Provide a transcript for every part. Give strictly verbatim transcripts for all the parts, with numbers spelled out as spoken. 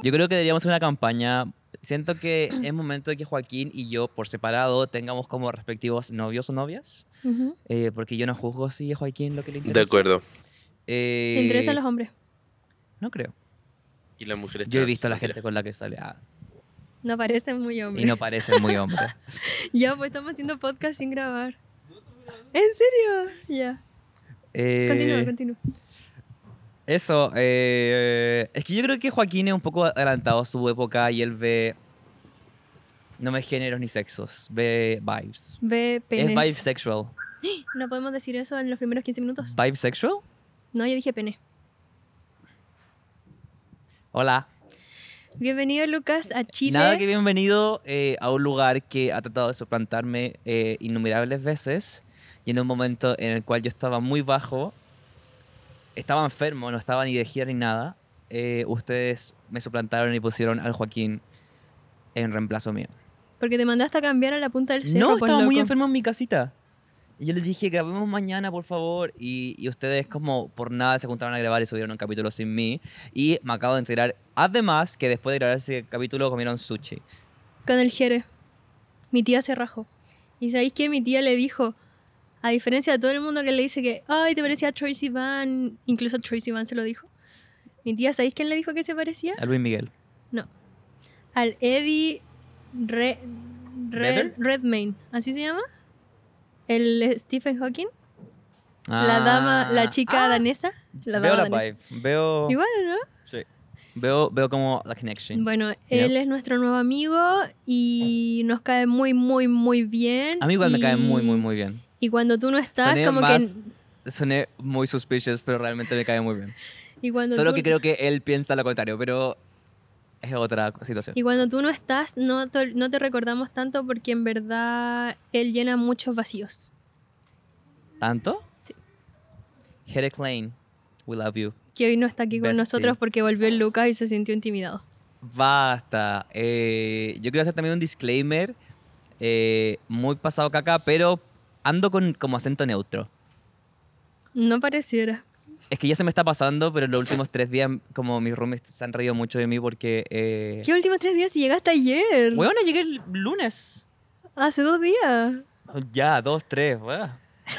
Yo creo que deberíamos hacer una campaña. Siento que es momento de que Joaquín y yo, por separado, tengamos como respectivos novios o novias. Uh-huh. Eh, porque yo no juzgo si a Joaquín lo que le interesa. De acuerdo. Eh, ¿Te interesan los hombres? No creo. Y las mujeres Yo he trans, visto a la mentira. gente con la que sale ah, No parecen muy hombres. y no parecen muy hombres. Ya, pues estamos haciendo podcast sin grabar. ¿En serio? Ya. Eh, Continúa, continúa. Eso, eh, es que yo creo que Joaquín es un poco adelantado a su época y él ve, no ve géneros ni sexos, ve vibes. Ve penes. Es bisexual. ¿No podemos decir eso en los primeros quince minutos? ¿Bisexual? No, yo dije pene. Hola. Bienvenido, Lucas, a Chile. Nada que bienvenido eh, a un lugar que ha tratado de suplantarme eh, innumerables veces y en un momento en el cual yo estaba muy bajo, estaba enfermo, no estaba ni de gira ni nada, eh, ustedes me suplantaron y pusieron al Joaquín en reemplazo mío. Porque te mandaste a cambiar a la punta del cerro. No, pues, estaba muy loco. enfermo en mi casita. Y yo les dije, grabemos mañana, por favor. Y, y ustedes como por nada se juntaron a grabar y subieron un capítulo sin mí. Y me acabo de enterar, además, que después de grabar ese capítulo comieron sushi. Con el Jere. Mi tía se rajó. ¿Y sabéis qué? Mi tía le dijo, a diferencia de todo el mundo que le dice que, ay, te parecía a Troye Sivan, incluso Troye Sivan se lo dijo. Mi tía, ¿sabéis quién le dijo que se parecía? A Luis Miguel. No. Al Eddie Re- Red- ¿Vedder? Redmayne. ¿Así se llama? El Stephen Hawking. Ah. La dama, la chica Ah, danesa. La veo dama la danesa. vibe. Veo... Igual, ¿no? Sí. Veo, veo como la connection. Bueno, You él know? es nuestro nuevo amigo y nos cae muy, muy, muy bien. A mí igual me y- cae muy, muy, muy bien. Y cuando tú no estás, Soné como más... que... Soné muy suspicious, pero realmente me cae muy bien. Y cuando Solo tú, que creo que él piensa lo contrario, pero es otra situación. Y cuando tú no estás, no te, no te recordamos tanto porque en verdad él llena muchos vacíos. ¿Tanto? Sí. Hedek Lane, we love you. Que hoy no está aquí con Bestie. nosotros porque volvió el Lucas y se sintió intimidado. Basta. Eh, yo quiero hacer también un disclaimer eh, muy pasado caca, pero ando con como acento neutro. No pareciera. Es que ya se me está pasando, pero en los últimos tres días como mis roomies se han reído mucho de mí porque... Eh, ¿Qué últimos tres días si llegaste ayer? Bueno, llegué el lunes. Hace dos días. Ya, dos, tres. weón.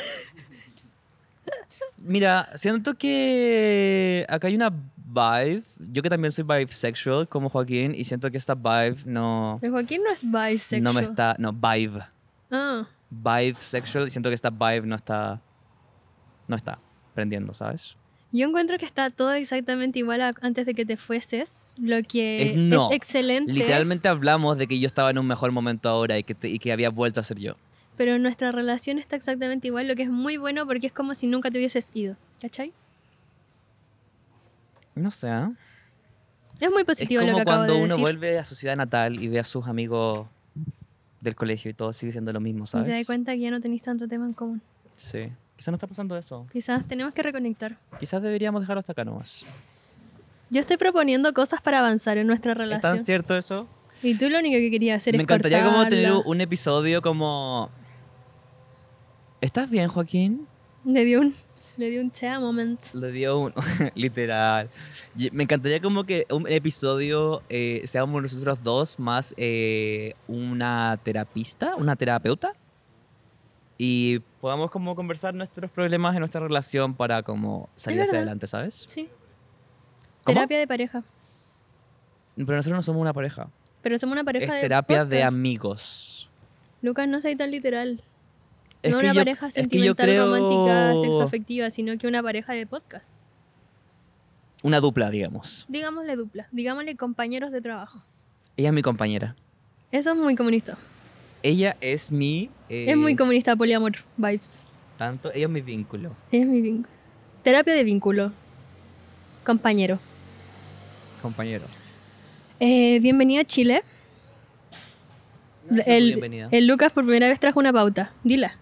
Mira, siento que acá hay una vibe. Yo que también soy bisexual como Joaquín y siento que esta vibe no, El Joaquín no es bisexual. no me está... No, vibe. Ah, Vibe sexual y siento que esta vibe no está... No está prendiendo, ¿sabes? yo encuentro que está todo exactamente igual a antes de que te fueses, lo que Eh, no. es excelente. Literalmente hablamos de que yo estaba en un mejor momento ahora y que, te- y que había vuelto a ser yo. Pero nuestra relación está exactamente igual, lo que es muy bueno porque es como si nunca te hubieses ido. ¿Cachai? No sé, ¿eh? Es muy Es positivo lo como que acabo cuando de uno decir. vuelve a su ciudad natal y ve a sus amigos del colegio y todo sigue siendo lo mismo, Y ¿sabes? te das cuenta que ya no tenéis tanto tema en común. Sí. Quizás no está pasando eso. Quizás tenemos que reconectar. Quizás deberíamos dejarlo hasta acá nomás. Yo estoy proponiendo cosas para avanzar en nuestra ¿Es relación. tan cierto eso? Y tú lo único que querías hacer Me es encantaría como tener cortarla. un episodio como... ¿Estás bien, Joaquín? Le dio un, le dio un tea moment. Le dio un... Literal. Y me encantaría como que un episodio eh, seamos nosotros dos más eh, una terapista, una terapeuta. Y podamos como conversar nuestros problemas en nuestra relación para como salir Es hacia verdad. adelante, ¿sabes? Sí. ¿Cómo? Terapia de pareja. Pero nosotros no somos una pareja. Pero somos una pareja Es de terapia de podcast. amigos. Lucas, no soy tan literal. Es no que una yo- pareja es que yo sentimental, creo- romántica, sexoafectiva, sino que una pareja de podcast. Una dupla, digamos. Digámosle dupla. Digámosle compañeros de trabajo. Ella es mi compañera. Eso es muy comunista. Ella es mi... eh, Es muy comunista, poliamor, vibes. Tanto, ella es mi vínculo. Es mi vínculo. Terapia de vínculo. Compañero. Compañero. Eh, bienvenido a Chile. Gracias, el, bienvenida. el Lucas por primera vez trajo una pauta. Dila.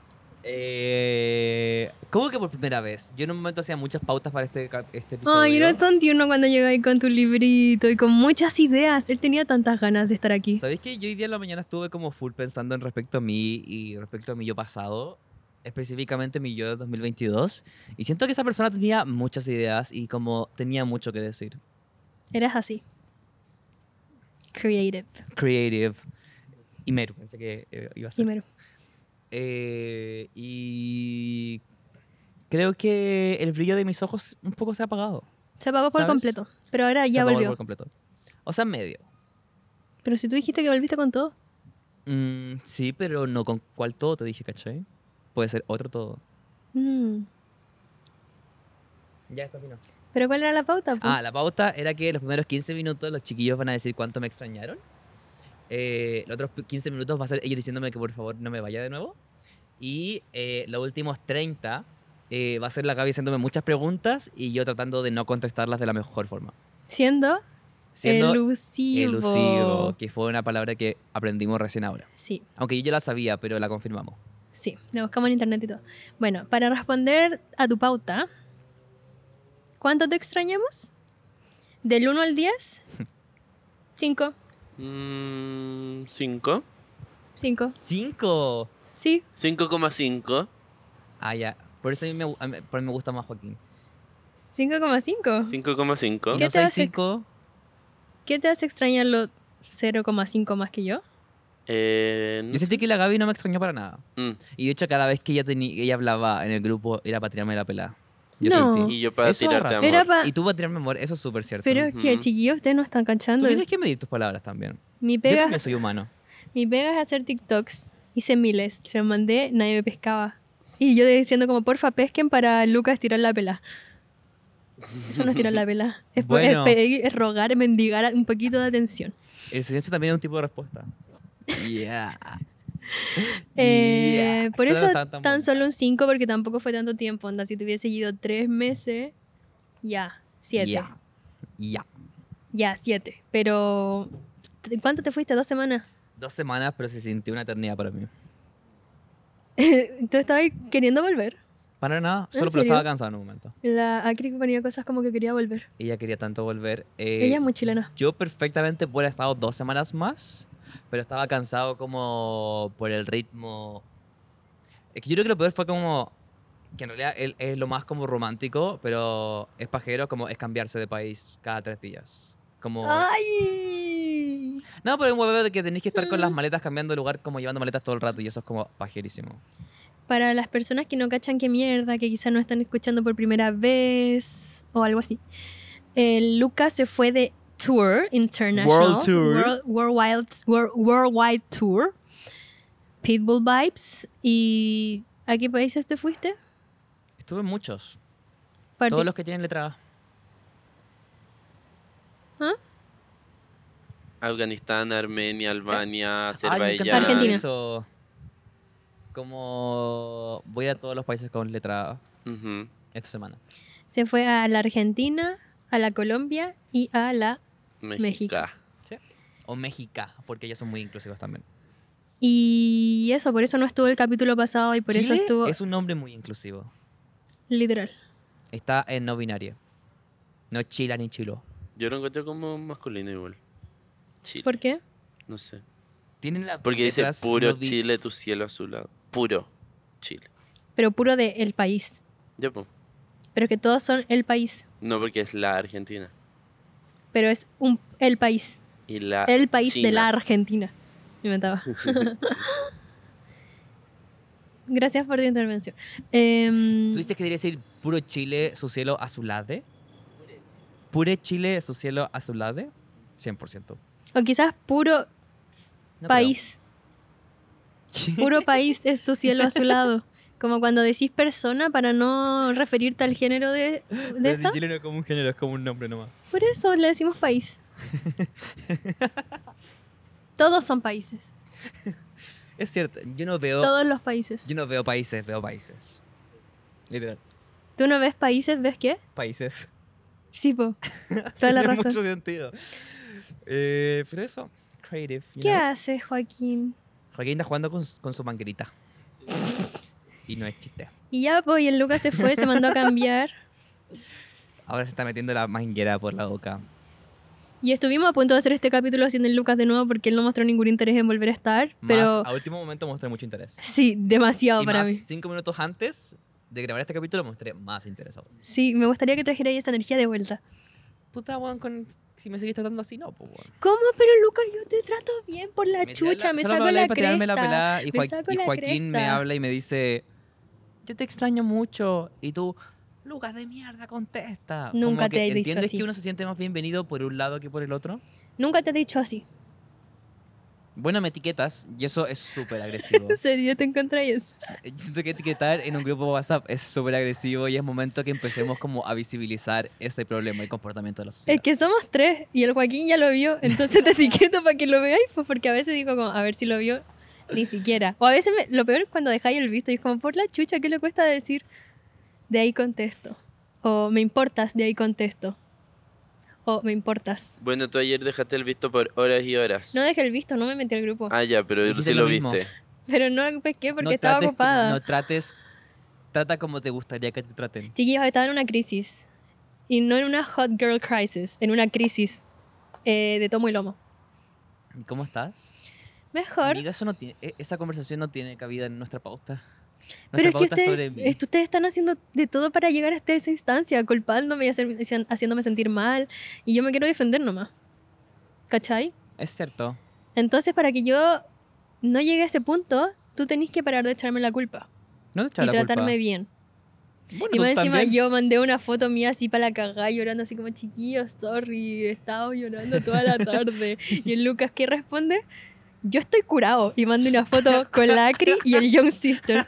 Eh, ¿Cómo que por primera vez? Yo en un momento hacía muchas pautas para este, cap- este episodio. Ay, era tan tierno cuando llegó ahí con tu librito y con muchas ideas. Él tenía tantas ganas de estar aquí. ¿Sabéis que yo hoy día en la mañana estuve como full pensando en respecto a mí y respecto a mi yo pasado? Específicamente mi yo de dos mil veintidós. Y siento que esa persona tenía muchas ideas y como tenía mucho que decir. Eras así. Creative. Creative. Y Meru, pensé que eh, iba a ser. Primero. Eh, y creo que el brillo de mis ojos un poco se ha apagado. Se apagó por ¿Sabes? completo. Pero ahora Se ya apagó volvió. por completo. O sea, medio. Pero si tú dijiste que volviste con todo. Mm, sí, pero no con cuál todo te dije, ¿cachai? Puede ser otro todo. Mm. Ya, continúa. ¿Pero cuál era la pauta? po? Ah, la pauta era que los primeros quince minutos los chiquillos van a decir cuánto me extrañaron. Eh, los otros quince minutos va a ser ellos diciéndome que por favor no me vaya de nuevo. Y eh, los últimos treinta eh, va a ser la Gaby haciéndome muchas preguntas y yo tratando de no contestarlas de la mejor forma. Siendo, Siendo elusivo. elusivo, que fue una palabra que aprendimos recién ahora. Sí, Aunque yo ya la sabía, pero la confirmamos. sí. La buscamos en internet y todo. Bueno, para responder a tu pauta, ¿cuánto te extrañamos? Del uno al diez, cinco. Mm, cinco. cinco. ¡Cinco! Sí. cinco coma cinco. Ah, ya. Por eso a mí me, gu- a mí- por mí me gusta más Joaquín. cinco coma cinco. cinco coma cinco. Y ¿Qué no te soy hace- cinco. ¿Qué te hace extrañar los cero coma cinco más que yo? Eh, no Yo sentí sé. que la Gaby no me extrañó para nada. Mm. Y de hecho, cada vez que ella, teni- ella hablaba en el grupo, era para tirarme la pelada. Yo No. sentí. Y yo para Eso tirarte rato. amor. Era pa- Y tú para tirarme amor, eso es súper cierto. Pero es que, Ujú. chiquillos, ustedes no están Tú cachando. tienes que medir tus palabras también. Mi Yo pega, también soy humano. mi pega es hacer TikToks. Hice miles. Se los mandé, nadie me pescaba. Y yo diciendo como, porfa, pesquen para Lucas tirar la pela. Eso no es tirar la pela. Es, po- es Bueno. pe- es rogar, es mendigar un poquito de atención. El silencio también es un tipo de respuesta. Yeah. Eh, Yeah. por Solo eso está tan, bueno. solo un cinco, porque tampoco fue tanto tiempo. Onda, si te hubiese seguido tres meses, ya, siete. Yeah. Yeah. Ya, siete. Pero, ¿cuánto te fuiste? ¿Dos semanas? Dos semanas, pero se sintió una eternidad para mí. ¿Tú estabas queriendo volver? Para nada, ¿En solo pero serio? estaba cansado en un momento. La Acri ponía cosas como que quería volver. Ella quería tanto volver. eh, Ella es muy chilena. Yo perfectamente pudiera haber estado dos semanas más, pero estaba cansado como por el ritmo. Es que yo creo que lo peor fue como que en realidad él es lo más como romántico, pero es pajero como es cambiarse de país cada tres días. Como... ¡Ay! No, pero es un huevo de que tenéis que estar con Mm. las maletas cambiando de lugar, como llevando maletas todo el rato y eso es como pajerísimo. Para las personas que no cachan qué mierda, que quizás no están escuchando por primera vez o algo así. El Lucas se fue de tour international. World tour. World- worldwide, world- worldwide tour. Pitbull Vibes. ¿Y a qué países te fuiste? Estuve en muchos. Parti- Todos los que tienen letra A. ¿Ah? Afganistán, Armenia, Albania, Ay, me encanta Azerbaiyán. Argentina. eso. Como voy a todos los países con letra A Ujú. esta semana. Se fue a la Argentina, a la Colombia y a la... México. México. ¿Sí? O Méxica, porque ellos son muy inclusivos también. Y eso, por eso no estuvo el capítulo pasado y por eso Chile estuvo... es un nombre muy inclusivo. Literal. Está en no binario. No chila ni chilo. Yo lo encontré como masculino igual. Chile. ¿Por qué? No sé. Tienen las Porque dice letras puro no bi- Chile, tu cielo azulado. Puro Chile. Pero puro de el país. Ya, pues. Pero que todos son el país. No, porque es la Argentina. Pero es un, el país. Y la El país de China. la Argentina. Me inventaba. Gracias por tu intervención. Em, ¿Tú dices que debería decir puro Chile, su cielo azulade? ¿Pure Chile, su cielo azulade? cien por ciento. o quizás puro No país. creo. Puro país es tu cielo azulado. Como cuando decís persona para no referirte al género de, de Pero esta. si Chile no es como un género, es como un nombre nomás. Por eso le decimos país. Todos son países. Es cierto, yo no veo... Todos los países. Yo no veo países, veo países. Literal. ¿Tú no ves países? ¿Ves qué? Países. Sí, po. Toda la Tiene razón. mucho sentido. Eh, pero eso, creative. you ¿Qué know. haces, Joaquín? Joaquín está jugando con, su- con su manguerita. Y no es chiste. Y ya, pues, y el Lucas se fue, se mandó a cambiar. Ahora se está metiendo la manguera por la boca. Y estuvimos a punto de hacer este capítulo haciendo el Lucas de nuevo porque él no mostró ningún interés en volver a estar. Pero Más, a último momento mostré mucho interés. sí, demasiado y para más, mí. cinco minutos antes de grabar este capítulo mostré más interesado. Sí, me gustaría que trajera ahí esta energía de vuelta. Puta, weón, con si me seguís tratando así, no, pues bueno. ¿Cómo? Pero Lucas, yo te trato bien por la Me tira chucha, la- me solo saco habláis la para tirarme la cresta. pelada y, me Joa- saco y la Joaquín me cresta. habla y me dice, yo te extraño mucho. Y tú, Lucas de mierda, contesta. Nunca Como te que he dicho ¿entiendes así. que uno se siente más bienvenido por un lado que por el otro? Nunca te he dicho así. Bueno, me etiquetas y eso es súper agresivo. ¿En serio te encontráis eso? Yo siento que etiquetar en un grupo WhatsApp es súper agresivo y es momento que empecemos como a visibilizar ese problema y comportamiento de la sociedad. Es que somos tres y el Joaquín ya lo vio, entonces te etiqueto para que lo veáis, pues porque a veces digo como, a ver si lo vio, ni siquiera. O a veces me- lo peor es cuando dejáis el visto y es como, por la chucha, ¿qué le cuesta decir? De ahí contesto. O me importas, de ahí contesto. O me importas. Bueno, tú ayer dejaste el visto por horas y horas. No dejé el visto, no me metí al grupo. Ah, ya, pero Hiciste sí lo lo mismo. viste. Pero no pesqué porque no estaba trates como- ocupada. no trates, trata como te gustaría que te traten. Chiquillos, estaba en una crisis. Y no en una hot girl crisis, en una crisis eh, de tomo y lomo. ¿Y ¿Cómo estás? Mejor. Amiga, eso no tiene, e- esa conversación no tiene cabida en nuestra pauta. Nuestra Pero es que pauta es sobre ustedes, mí. es- ustedes están haciendo de todo para llegar hasta esa instancia, culpándome y hacer- haciéndome sentir mal. Y yo me quiero defender nomás. ¿Cachai? Es cierto. Entonces, para que yo no llegue a ese punto, tú tenés que parar de echarme la culpa. No te echas y la tratarme culpa. bien. Bueno, Y tú más encima también. yo mandé una foto mía así para la cagada, llorando así como, chiquillos, sorry, he estado llorando toda la tarde. Y el Lucas, ¿qué responde? Yo estoy curado. Y mando una foto con la Acri y el Young Sister.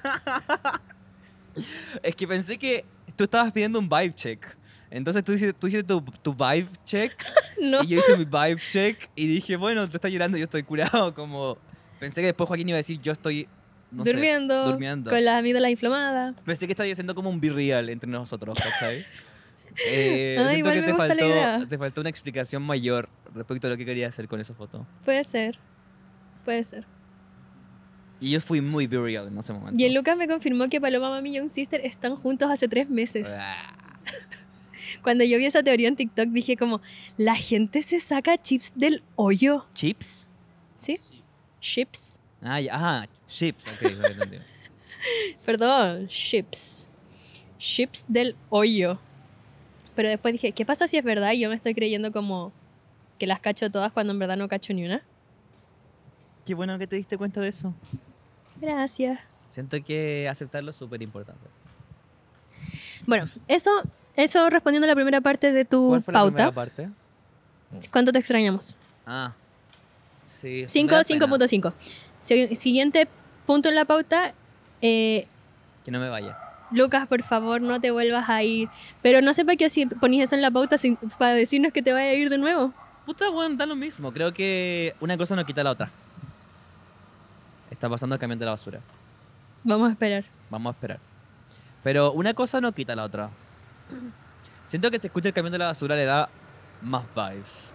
Es que pensé que tú estabas pidiendo un vibe check. Entonces tú hiciste, tú hiciste tu, tu vibe check No. y yo hice mi vibe check y dije, bueno, tú estás llorando y yo estoy curado. Como pensé que después Joaquín iba a decir, yo estoy no sé, durmiendo, durmiendo. con las amígdalas inflamadas. Pensé que estabas haciendo como un be real entre nosotros, ¿cachai? Eh, Ah, siento igual que me te gusta la idea. faltó, te faltó una explicación mayor respecto a lo que quería hacer con esa foto. Puede ser. Puede ser. Y yo fui muy be real en ese momento. Y el Lucas me confirmó que Paloma Mami y Young Sister están juntos hace tres meses. Ah, Cuando yo vi esa teoría en TikTok dije como, la gente se saca chips del hoyo. ¿Chips? ¿Sí? Chips. Ah, ya, ajá, chips, ok, ya entendí. Perdón, chips. Chips del hoyo. Pero después dije, ¿qué pasa si es verdad? Y yo me estoy creyendo como que las cacho todas cuando en verdad no cacho ni una. Qué bueno que te diste cuenta de eso. Gracias. Siento que aceptarlo es súper importante. Bueno, eso, eso respondiendo a la primera parte de tu ¿Cuál fue la pauta. primera parte? ¿Cuánto te extrañamos? Ah, sí. me cinco, da cinco pena punto cinco. Si- Siguiente punto en la pauta. eh, Que no me vaya. Lucas, por favor, no te vuelvas a ir. Pero no sé para qué si ponís eso en la pauta sin- para decirnos que te vaya a ir de nuevo. Puta, bueno, da lo mismo. Creo que una cosa no quita la otra. Está pasando el camión de la basura. Vamos a esperar. Vamos a esperar. Pero una cosa no quita la otra. Siento que si escucha el camión de la basura le da más vibes.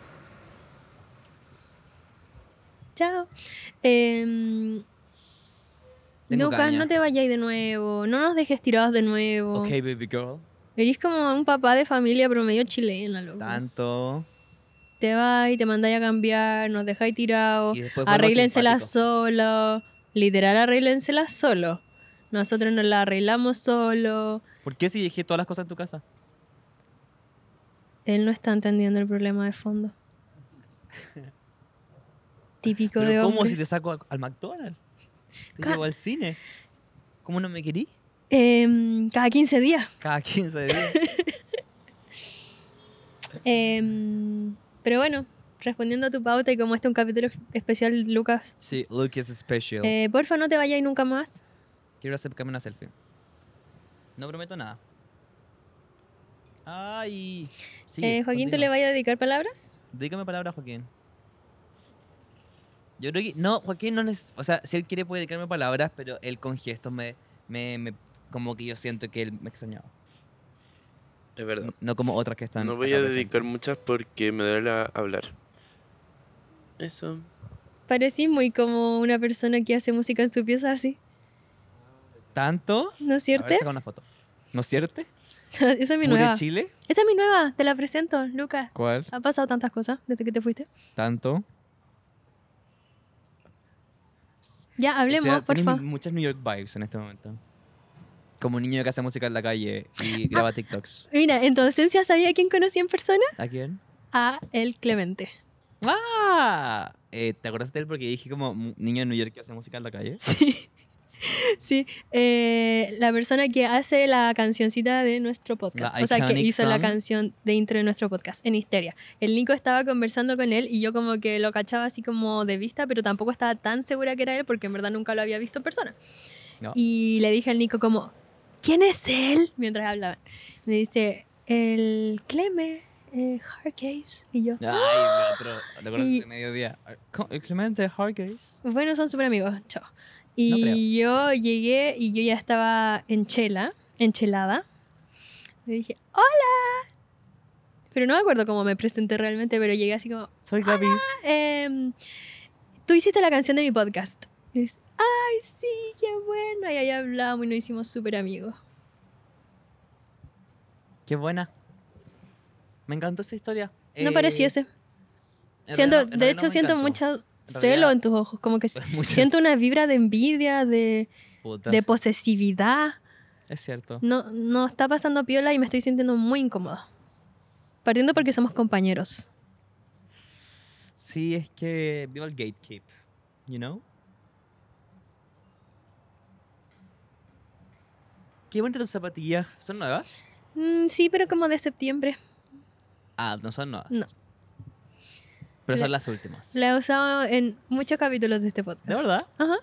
Chao. Em, Tengo Lucas, caña. no te vayáis de nuevo. No nos dejes tirados de nuevo. Ok, baby girl. Eres como un papá de familia promedio chilena, loco. Tanto. Te vais, te mandáis a cambiar, nos dejáis tirados. Y después vuelvo Arréglensela simpático. solo. Literal, arréglensela solo. Nosotros nos la arreglamos solo. ¿Por qué si dejé todas las cosas en tu casa? Él no está entendiendo el problema de fondo. Típico de Pero ¿cómo hombres. si te saco al, al McDonald's? Te Ca- llevo al cine. ¿Cómo no me querí? Em, cada quince días. Cada quince días. Em, pero bueno, respondiendo a tu pauta y como este es un capítulo especial, Lucas, Sí, look is special. eh, porfa no te vayas nunca más. Quiero hacerme una selfie. No prometo nada. Ay. Sigue, Eh, Joaquín, ¿tú continúa. le vayas a dedicar palabras? Dígame palabras, Joaquín. Yo creo que... No, Joaquín no es... O sea, si él quiere puede dedicarme palabras, pero él con gestos me... me, me- como que yo siento que él me extrañaba. Es verdad. No como otras que están... No voy acá a presentes. dedicar muchas porque me duele la- hablar. Eso. Parecís muy como una persona que hace música en su pieza así, ¿Tanto? ¿no es A cierto? ver, saca una foto. ¿No es cierto? Esa es mi ¿Pure nueva. Chile? Esa es mi nueva, te la presento, Lucas. ¿Cuál? Ha pasado tantas cosas desde que te fuiste. ¿Tanto? Ya, hablemos, Te da- tenés porfa. muchas New York vibes en este momento. Como un niño que hace música en la calle y graba TikToks. Mira, en tu ausencia sabía quién conocí en persona. ¿A quién? a el Clemente. ¡Ah! Eh, ¿Te acuerdas de él? Porque dije como mu- niño en New York que hace música en la calle. Sí. Sí, eh, la persona que hace la cancioncita de nuestro podcast, La o sea, que iconic hizo la song. canción de intro de nuestro podcast en Histeria. El Nico estaba conversando con él y yo como que lo cachaba así como de vista, pero tampoco estaba tan segura que era él porque en verdad nunca lo había visto en persona. No. Y le dije al Nico como, ¿quién es él? Mientras hablaban. Me dice, el Cleme, eh, Hardcase. Y yo, Ay, me otro. Lo conoces Y- de mediodía. Co- El Clemente Hardcase. bueno, son súper amigos, chao. No creo. Y yo llegué y yo ya estaba en chela, enchelada. Le dije, ¡hola! Pero no me acuerdo cómo me presenté realmente, pero llegué así como, Soy Gaby. em, tú hiciste la canción de mi podcast. Y dice, ¡ay, sí, qué bueno! Y ahí hablamos y nos hicimos súper amigos. Qué buena. Me encantó esa historia. No Eh, pareciese. en Siento, realidad no- en de realidad hecho, no me siento encantó. mucho En celo realidad- en tus ojos. Como que Muchas siento una vibra de envidia, de, putas. de posesividad. Es cierto. No, no está pasando piola y me estoy sintiendo muy incómoda. Partiendo porque somos compañeros. Sí, es que viva el gatekeep. You know? Qué bonitas tus zapatillas. ¿Son nuevas? Mm, sí, pero como de septiembre. Ah, no son nuevas. No. Pero Le- son las últimas. La he usado en muchos capítulos de este podcast. ¿De verdad? Ajá.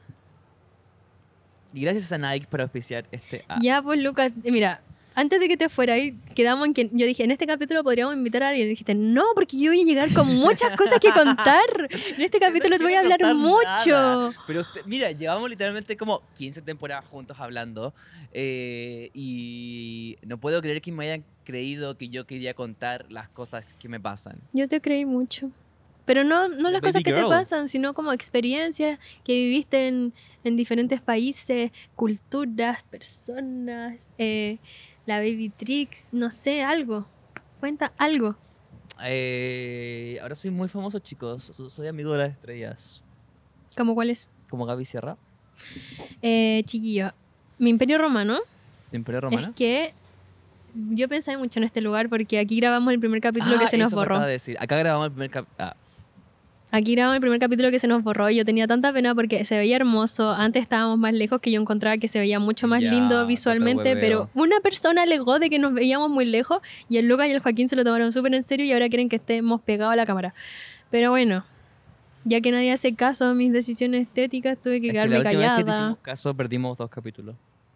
Y gracias a Nike por auspiciar este. Ah, Ya, pues, Lucas, eh, mira, antes de que te fuera ahí, quedamos en que yo dije, en este capítulo podríamos invitar a alguien. Y dijiste, no, porque yo voy a llegar con muchas cosas que contar. En este capítulo te voy a quiero hablar contar mucho. nada. Pero usted- mira, llevamos literalmente como quince temporadas juntos hablando. eh, y no puedo creer que me hayan creído que yo quería contar las cosas que me pasan. Yo te creí mucho. Pero no, no las Baby cosas que te girl. pasan, sino como experiencias que viviste en, en diferentes países, culturas, personas, eh, la Baby Tricks, no sé, algo. Cuenta algo. Eh, ahora soy muy famoso, chicos. So- Soy amigo de las estrellas. ¿Cómo cuál es? Como Gaby Sierra, Eh, chiquillo, mi imperio romano de Imperio Romano. es que yo pensé mucho en este lugar porque aquí grabamos el primer capítulo que se nos Ah, eso borró. faltaba decir. Acá grabamos el primer cap... Ah, Aquí grabamos el primer capítulo que se nos borró y yo tenía tanta pena porque se veía hermoso. Antes estábamos más lejos que yo encontraba que se veía mucho más Ya, lindo tata visualmente, hueveo. pero una persona alegó de que nos veíamos muy lejos y el Lucas y el Joaquín se lo tomaron súper en serio y ahora quieren que estemos pegados a la cámara. Pero bueno, ya que nadie hace caso a mis decisiones estéticas, tuve que es que quedarme la última callada. vez que te hicimos caso perdimos dos capítulos.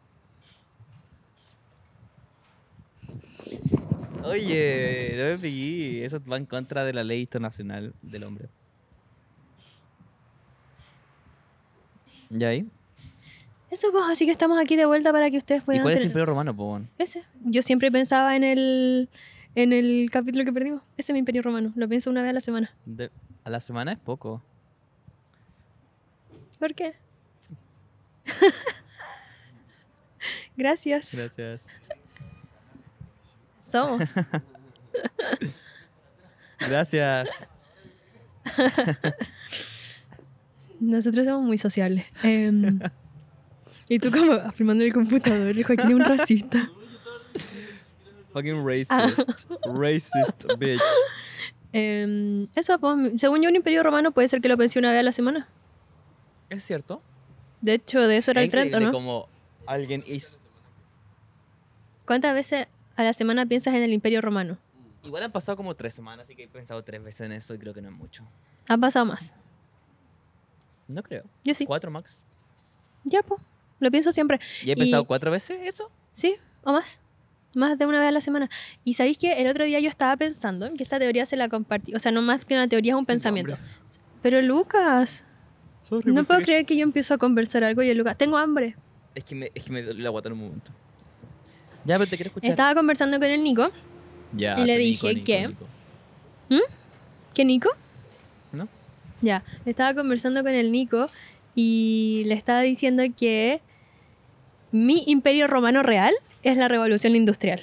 Oye, no me pegué. Eso va en contra de la ley internacional del hombre. ¿Ya ahí? Eso pues, así que estamos aquí de vuelta para que ustedes ¿Y puedan... cuál es tu tener- imperio romano, Pobón? Ese. Yo siempre pensaba en el, en el capítulo que perdimos. Ese es mi imperio romano. Lo pienso una vez a la semana. De- a la semana es poco. ¿Por qué? Gracias. Gracias. Somos. Gracias. Nosotros somos muy sociables. Em, y tú como afirmando el computador, el Joaquín es un racista. Fucking racist. Racist bitch. Em, eso, pues, según yo, un imperio romano puede ser que lo pensé una vez a la semana. ¿Es cierto? De hecho, de eso era Es el trend, ¿o increíble no? como alguien hizo... ¿Cuántas veces a la semana piensas en el imperio romano? Igual han pasado como tres semanas, así que he pensado tres veces en eso y creo que no es mucho. Han pasado más. No creo. Yo sí. ¿Cuatro max? Ya, pues. Lo pienso siempre. ¿Y he Y- pensado cuatro veces eso? Sí, o más. Más de una vez a la semana. Y sabéis que el otro día yo estaba pensando que esta teoría se la compartí. O sea, no más que una teoría, es un pensamiento. hambre. Pero Lucas, Sorry, no pensé puedo que- creer que yo empiezo a conversar algo y el Lucas, tengo hambre. Es que me, es que me dolió la guata en un momento. Ya, pero te quiero escuchar. Estaba conversando con el Nico. Ya, y le tu dije Nico, que- Nico. ¿Qué Nico? ¿No? Ya, estaba conversando con el Nico y le estaba diciendo que mi imperio romano real es la revolución industrial.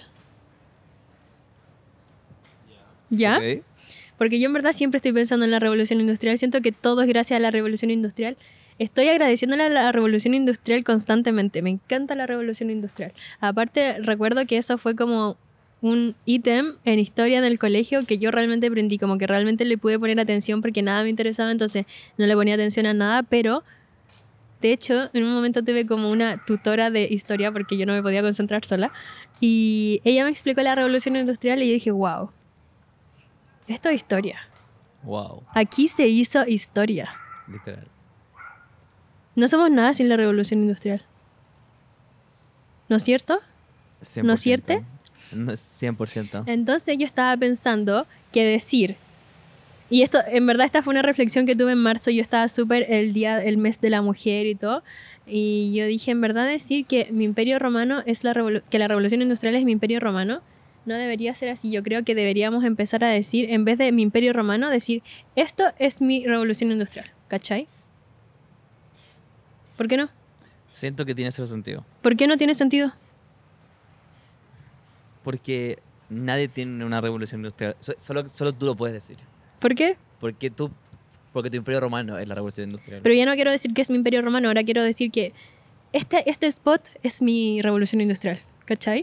¿Ya? Ok. Porque yo en verdad siempre estoy pensando en la revolución industrial. Siento que todo es gracias a la revolución industrial. Estoy agradeciéndole a la revolución industrial constantemente. Me encanta la revolución industrial. Aparte, recuerdo que eso fue como un ítem en historia en el colegio que yo realmente aprendí, como que realmente le pude poner atención porque nada me interesaba, entonces no le ponía atención a nada, pero de hecho en un momento tuve como una tutora de historia porque yo no me podía concentrar sola y ella me explicó la revolución industrial y yo dije, wow, esto es historia. Wow, Aquí se hizo historia. literal. No somos nada sin la revolución industrial. ¿No es cierto? cien por ciento. ¿No es cierto? No, cien por ciento. Entonces yo estaba pensando que decir, y esto, en verdad esta fue una reflexión que tuve en marzo, yo estaba súper el día, el mes de la mujer y todo, y yo dije, en verdad decir que mi imperio romano es la revolu- que la revolución industrial es mi imperio romano, no debería ser así. Yo creo que deberíamos empezar a decir, en vez de mi imperio romano, decir, esto es mi revolución industrial, ¿cachai? ¿Por qué no? Siento que tiene cero sentido. ¿Por qué no tiene sentido? Porque nadie tiene una revolución industrial. So- Solo, solo tú lo puedes decir. ¿Por qué? Porque tú, porque tu imperio romano es la revolución industrial. Pero ya no quiero decir que es mi imperio romano, ahora quiero decir que este, este spot es mi revolución industrial, ¿cachai?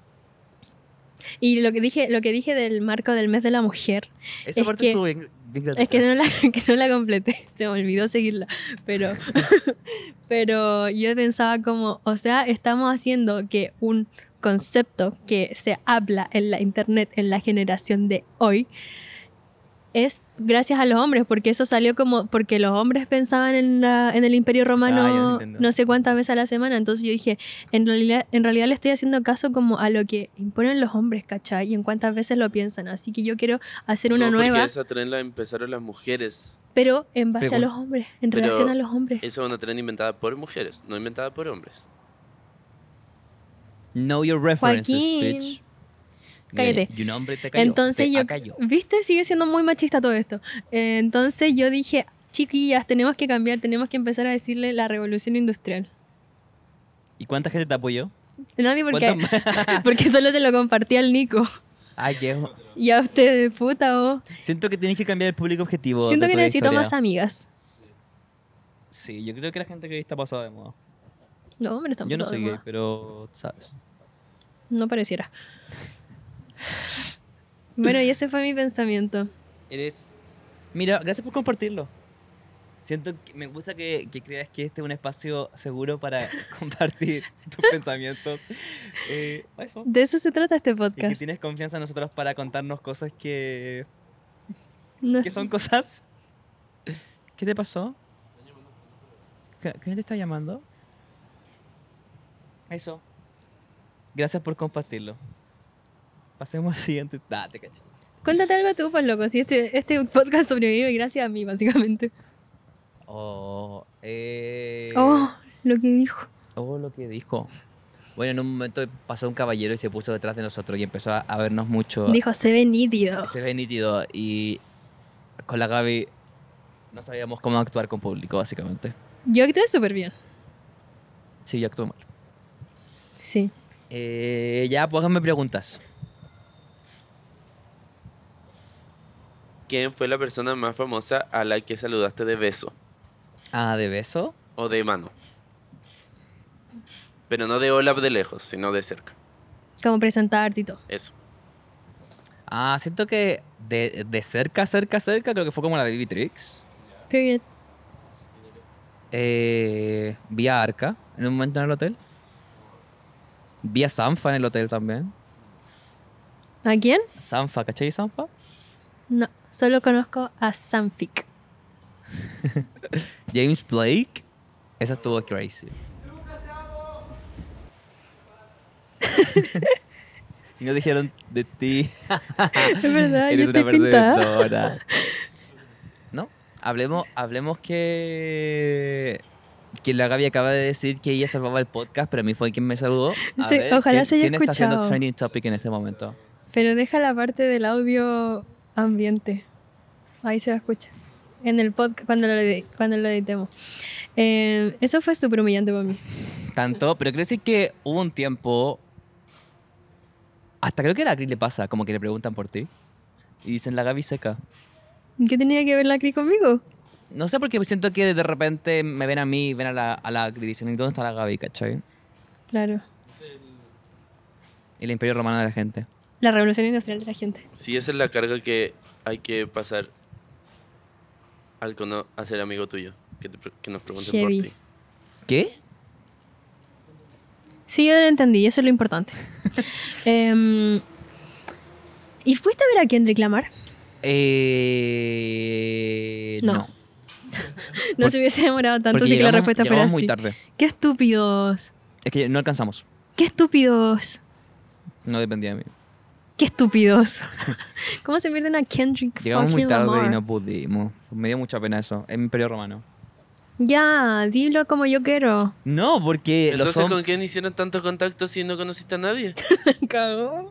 Y lo que dije, lo que dije del marco del mes de la mujer Esa es parte que, estuvo bien, bien gratuita. es que no la, que no la completé, se me olvidó seguirla, pero, pero yo pensaba como, o sea, estamos haciendo que un concepto que se habla en la internet en la generación de hoy es gracias a los hombres, porque eso salió como porque los hombres pensaban en, la, en el Imperio Ah, ya Romano entiendo. no sé cuántas veces a la semana. Entonces yo dije, en realidad, en realidad le estoy haciendo caso como a lo que imponen los hombres, ¿cachai? Y en cuántas veces lo piensan. Así que yo quiero hacer una no, nueva, porque esa tren la empezaron las mujeres. pero en base a Pregun- los hombres, en Pero relación a los hombres. esa es una tren inventada por mujeres, no inventada por hombres. Know your references, Joaquín. bitch. Cállate. Y un hombre te cayó. Entonces te yo, acalló. ¿viste? Sigue siendo muy machista todo esto. Eh, entonces yo dije, chiquillas, tenemos que cambiar, tenemos que empezar a decirle la revolución industrial. ¿Y cuánta gente te apoyó? Nadie porque, ¿Cuántos- porque solo se lo compartí al Nico. Ay, qué... Y a ustedes, puta, vos. Siento que tienes que cambiar el público objetivo. Siento de que tu necesito historia. más amigas. Sí, yo creo que la gente gay está pasada de moda. No, hombre, estamos Yo no todos soy de gay, moda. pero sabes. No pareciera. Bueno, y ese fue mi pensamiento. Eres... Mira, gracias por compartirlo. Siento que me gusta que, que creas que este es un espacio seguro para compartir tus pensamientos. Eh, eso. De eso se trata este Y que podcast. tienes confianza en nosotros para contarnos cosas que... No- ¿Qué son cosas? ¿Qué te pasó? ¿Qué- ¿Quién te está llamando? Eso. Gracias por compartirlo. Pasemos al siguiente. Ah, te caché. Cuéntate algo tú, pues loco. Si este, este podcast sobrevive gracias a mí, básicamente. Oh, eh... Oh, lo que dijo. Oh, lo que dijo. Bueno, en un momento pasó un caballero y se puso detrás de nosotros y empezó a, a vernos mucho. Dijo, se ve nítido. Se ve nítido y con la Gaby no sabíamos cómo actuar con público, básicamente. Yo actué súper bien. Sí, yo actué mal. Sí. Eh, ya, pues háganme preguntas. ¿Quién fue la persona más famosa a la que saludaste de beso Ah, ¿de beso? o de mano? Pero no de hola de lejos, sino de cerca. Como presentarte y todo. Eso. Ah, siento que de, de cerca, cerca, cerca, creo que fue como la Baby Trix. Period. Eh, vi a Arca en un momento en el hotel. Vi a Sanfa en el hotel también. ¿A quién? Sanfa, ¿cachai Sanfa? No, solo conozco a Sanfic. James Blake. Esa estuvo crazy. Y nos dijeron de ti. Es verdad, yo Eres una estoy pintada. perdedora. ¿No? Hablemos, hablemos que... Que la Gaby acaba de decir que ella salvaba el podcast, pero a mí fue quien me saludó. A Sí, ver, ojalá ¿quién, se haya ¿quién está haciendo escuchado. trending topic en este momento? Pero deja la parte del audio ambiente. Ahí se va a escuchar. En el podcast, cuando lo, edi- cuando lo editemos. Eh, eso fue súper humillante para mí. Tanto, pero creo que sí que hubo un tiempo... Hasta creo que a la Cris le pasa, como que le preguntan por ti. Y dicen, la Gaby seca. ¿Qué tenía que ver la Cris conmigo? No sé, porque siento que de repente me ven a mí y ven a la, a la Cris y dicen, ¿y dónde está la Gaby, cachai? Claro. El imperio romano de la gente. La revolución industrial de la gente. Sí, esa es la carga que hay que pasar al cono a ser amigo tuyo. Que, te pre- que nos pregunten Heavy. por ti. ¿Qué? Sí, yo lo entendí, eso es lo importante. Em, ¿Y fuiste a ver a Kendrick Lamar? Eh, No. no. No Por- se hubiese demorado tanto Porque si que la llegamos, respuesta fuera llegamos muy así. tarde. ¡Qué estúpidos! Es que no alcanzamos. ¡Qué estúpidos! No dependía de mí. ¡Qué estúpidos! ¿Cómo se pierden a Kendrick Llegamos muy fucking tarde Lamar? y no pudimos. Me dio mucha pena eso. Es mi Imperio Romano. Ya, dilo como yo quiero. No, porque los Entonces, hom- ¿con quién hicieron tanto contacto si no conociste a nadie? Cagó.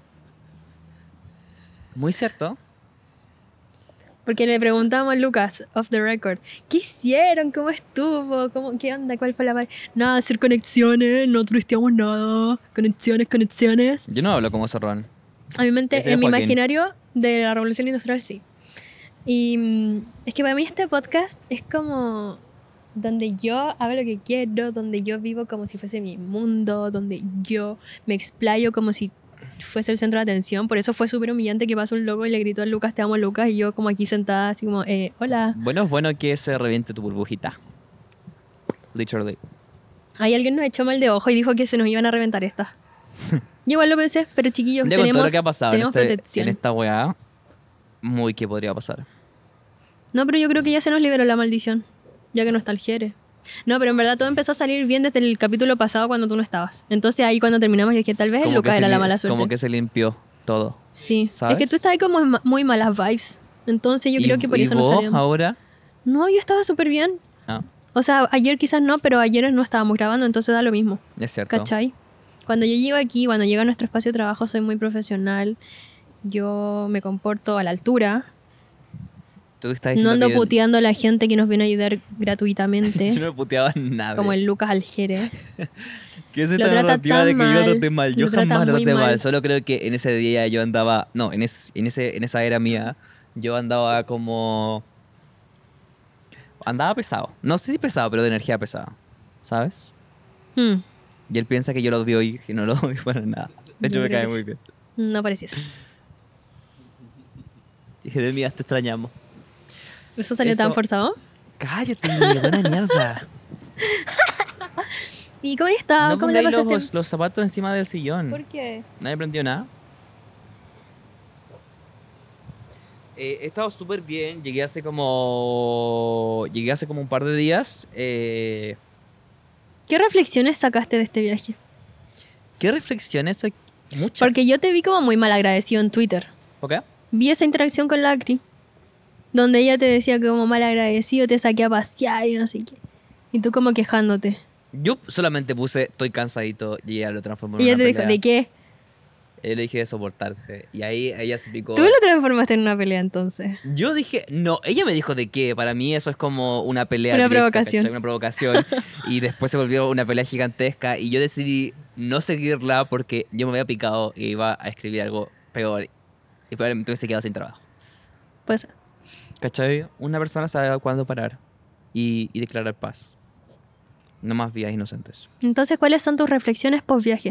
Muy cierto. Porque le preguntamos a Lucas, off the record, ¿qué hicieron? ¿Cómo estuvo? ¿Cómo, ¿Qué onda? ¿Cuál fue la... pa- Nada, hacer conexiones, no turisteamos nada. Conexiones, conexiones. Yo no hablo como Zorrón. A mi mente, Ese es en mi Joaquín. imaginario de la revolución industrial, sí. Y mm, es que para mí este podcast es como donde yo hago lo que quiero, donde yo vivo como si fuese mi mundo, donde yo me explayo como si fuese el centro de atención. Por eso fue súper humillante que pasó un loco y le gritó a Lucas, te amo Lucas, y yo como aquí sentada así como, eh, hola. Bueno, es bueno que se reviente tu burbujita. Literally. Ahí alguien nos echó mal de ojo y dijo que se nos iban a reventar estas. Yo igual lo pensé, pero chiquillos, Ya con todo tenemos, lo que ha pasado en, tenemos este- protección. en esta weá, muy que podría pasar. No, pero yo creo que ya se nos liberó la maldición, ya que no está el Jere. No, pero en verdad todo empezó a salir bien desde el capítulo pasado cuando tú no estabas. Entonces ahí cuando terminamos dije que tal vez el que Lucas se era la li- mala suerte. Como que se limpió todo. Sí, ¿sabes? es que tú estabas ahí como ma- muy malas vibes. Entonces yo ¿Y, creo que por y eso no vos salían. ahora? No, yo estaba súper bien. Ah, O sea, ayer quizás no, pero ayer no estábamos grabando, entonces da lo mismo. es cierto. ¿Cachai? Cuando yo llego aquí, cuando llego a nuestro espacio de trabajo, soy muy profesional. Yo me comporto a la altura. Tú estás No diciendo ando que yo- puteando a la gente que nos viene a ayudar Yo gratuitamente. no puteaba nada. como el Lucas Aljere. ¿Qué es Lo esta trata narrativa tan de que yo mal, traté mal? Yo lo trata jamás lo muy traté mal. mal. Solo creo que en ese día yo andaba... No, en, es- en, ese, en esa era mía, yo andaba como... Andaba pesado. No sé si pesado, pero de energía pesada. ¿Sabes? Hmm, Y él piensa que yo lo odio y que no lo odio para nada. De hecho, Yo me creo cae que muy sí. bien. no parecía eso. Jeremías, te extrañamos. ¿Eso salió Eso- tan forzado? Cállate, buena mierda. ¿Y cómo estás? No ¿Cómo la pongáis pasaste? los, los zapatos encima del sillón. ¿Por qué? Nadie aprendió nada. Eh, he estado súper bien. Llegué hace como. Llegué hace como un par de días. Eh, ¿Qué reflexiones sacaste de este viaje? ¿Qué reflexiones? hay? Muchas. Porque yo te vi como muy mal agradecido en Twitter. ¿Por qué? Vi esa interacción con Lacri, donde ella te decía que como mal agradecido te saqué a pasear y no sé qué. Y tú como quejándote. Yo solamente puse estoy cansadito y ella lo transformó en Y ella una te dijo, pelea. ¿de qué? Yo le dije de soportarse. Y ahí ella se picó. Tú lo transformaste en una pelea entonces. Yo dije, no, ella me dijo de qué. Para mí eso es como una pelea. Una directa, provocación. ¿cachai? Una provocación. Y después se volvió una pelea gigantesca. Y yo decidí no seguirla porque yo me había picado y iba a escribir algo peor. Y probablemente me hubiese quedado sin trabajo. Pues, ¿Cachai? Una persona sabe cuándo parar y, y declarar paz. No más vidas inocentes. entonces, ¿cuáles son tus reflexiones post viaje?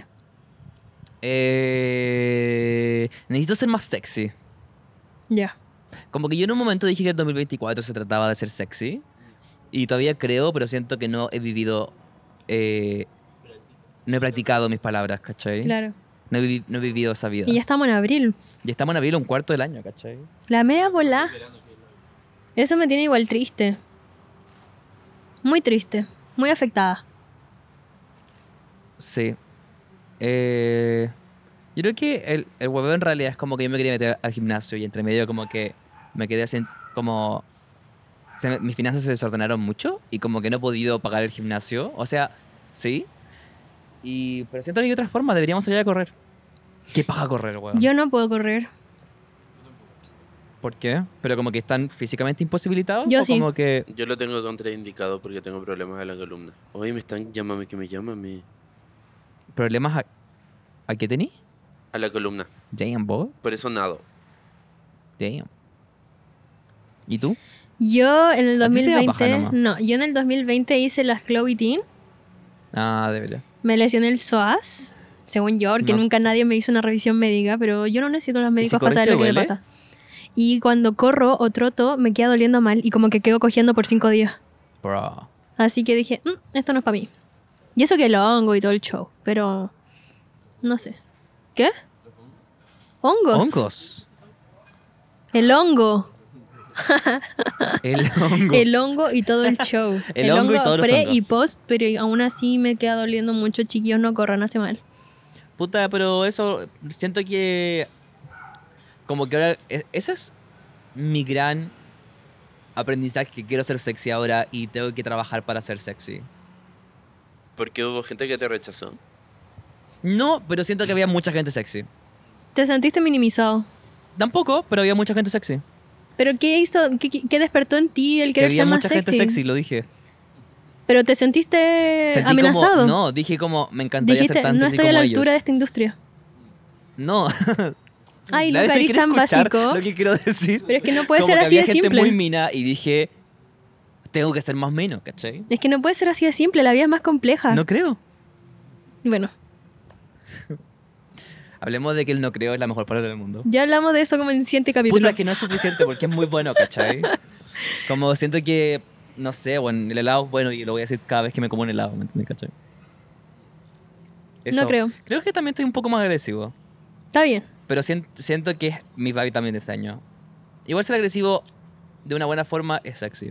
Eh, necesito ser más sexy. Ya. Como que yo en un momento dije que el dos mil veinticuatro se trataba de ser sexy. Y todavía creo, pero siento que no he vivido... eh, no he practicado mis palabras, ¿cachai? Claro. No he, vivi- no he vivido esa vida. Y ya estamos en abril. Y estamos en abril, un cuarto del año, ¿cachai? La media bola. Eso me tiene igual triste. Muy triste. Muy afectada. Sí. Eh, yo creo que el, el hueveo en realidad es como que yo me quería meter al gimnasio y entre medio como que me quedé así como... se me- mis finanzas se desordenaron mucho y como que no he podido pagar el gimnasio. O sea, sí. Y, pero siento que hay otra forma, deberíamos salir a correr. ¿Qué paja correr, weón? Yo no puedo correr. ¿Por qué? ¿Pero como que están físicamente imposibilitados? Yo ¿O sí. como que Yo lo tengo contraindicado porque tengo problemas de la columna. Hoy me están llámame que me llámame problemas a, ¿a qué tení? a la columna. Damn, boy. Por eso nado. Damn. ¿Y tú? Yo en el A ti te da paja 2020... nomás. No, yo en el dos mil veinte hice las Chloe Teen. Ah, de verdad. Me lesioné el psoas. Según yo, porque no- nunca nadie me hizo una revisión médica, pero yo no necesito los médicos si para saber corres, lo te que me duele? pasa. Y cuando corro o troto, me queda doliendo mal y como que quedo cogiendo por cinco días. Bro. Así que dije, "Mm, esto no es para mí. Y eso que lo hongo y todo el show, pero no sé. ¿Qué? ¿Hongos? Hongos. El hongo. El hongo. El hongo y todo el show. El hongo y todos los pre hongos. y post, pero aún así me queda doliendo mucho. Chiquillos, no corran, hace mal. Puta, pero eso, siento que como que ahora, e- ese es mi gran aprendizaje, que quiero ser sexy ahora y tengo que trabajar para ser sexy. Porque hubo gente que te rechazó. No, pero siento que había mucha gente sexy. Te sentiste minimizado. Tampoco, pero había mucha gente sexy. ¿Pero qué hizo? ¿Qué, qué- qué despertó en ti el Que querer había ser más mucha sexy? gente sexy, lo dije. ¿Pero te sentiste Sentí amenazado? como, no, dije como, me encantaría Dijiste, ser tan no sexy estoy a como la ellos. altura de esta industria. No. Ay, Nadie Luca, me eres quiere tan escuchar básico. lo que quiero decir. Pero es que no puede Como ser que así había de gente simple. muy mina y dije, tengo que ser más menos, ¿cachai? Es que no puede ser así de simple, la vida es más compleja. No creo. Bueno, Hablemos de que el no creo es la mejor palabra del mundo. ya hablamos de eso como en siguiente capítulo. Puta, que no es suficiente porque es muy bueno, ¿cachai? Como siento que, no sé, bueno, el helado es bueno y lo voy a decir cada vez que me como un helado, ¿me entiendes, cachai? No creo. Creo que también estoy un poco más agresivo. Está bien. Pero sien- siento que es mi vibe también de este año. Igual ser agresivo de una buena forma es sexy.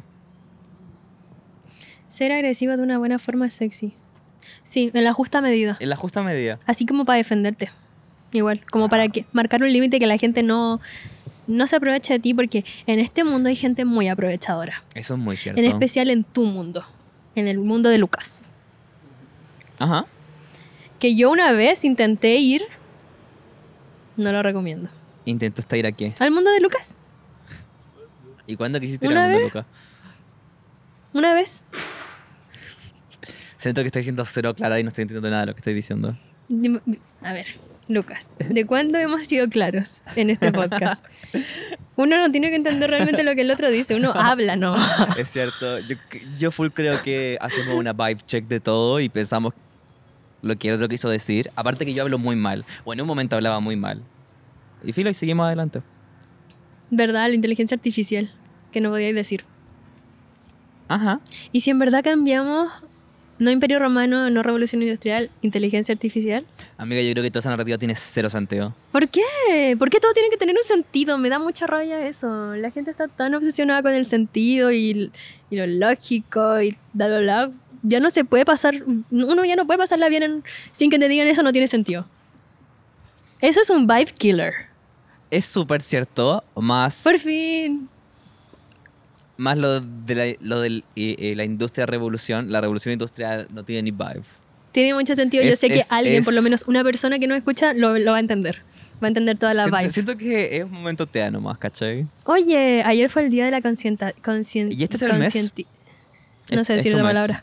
Ser agresiva de una buena forma es sexy. Sí, en la justa medida. En la justa medida. Así como para defenderte. Igual, como para que marcar un límite que la gente no, no se aproveche de ti, porque en este mundo hay gente muy aprovechadora. Eso es muy cierto. En especial en tu mundo. En el mundo de Lucas. Ajá. Que yo una vez intenté ir. No lo recomiendo. Intentaste ir aquí. ¿Al mundo de Lucas? ¿Y cuándo quisiste ir ¿Una al mundo, vez? Luca? Una vez. Siento que estoy siendo cero clara y no estoy entendiendo nada de lo que estoy diciendo. Dime- A ver, Lucas, ¿de cuándo hemos sido claros en este podcast? Uno no tiene que entender realmente lo que el otro dice, uno habla, ¿no? Es cierto. Yo, yo full creo que hacemos una vibe check de todo y pensamos lo que el otro quiso decir. Aparte que yo hablo muy mal. Bueno, en un momento hablaba muy mal. Y filo, y seguimos adelante. ¿Verdad? La inteligencia artificial, que no podíais decir. Ajá. Y si en verdad cambiamos, no imperio romano, no revolución industrial, inteligencia artificial. Amiga, yo creo que toda esa narrativa tiene cero sentido. ¿Por qué? ¿Por qué todo tiene que tener un sentido? Me da mucha rabia eso. La gente está tan obsesionada con el sentido y, y lo lógico y bla, bla, bla. Ya no se puede pasar, uno ya no puede pasarla bien en- sin que te digan eso, no tiene sentido. Eso es un vibe killer. Es súper cierto, más, Por fin. más lo de la, lo del- y- y la industria revolución. La revolución industrial no tiene ni vibe. Tiene mucho sentido. Yo Es- sé que es- alguien, por lo es- menos una persona que no escucha, lo, lo va a entender. Va a entender toda la Siento, vibe. siento que es un momento tea nomás, ¿cachai? Oye, ayer fue el día de la conscienta, conscien- ¿Y este es el mes? conscienti- No Es- sé es decir tu la mes. palabra.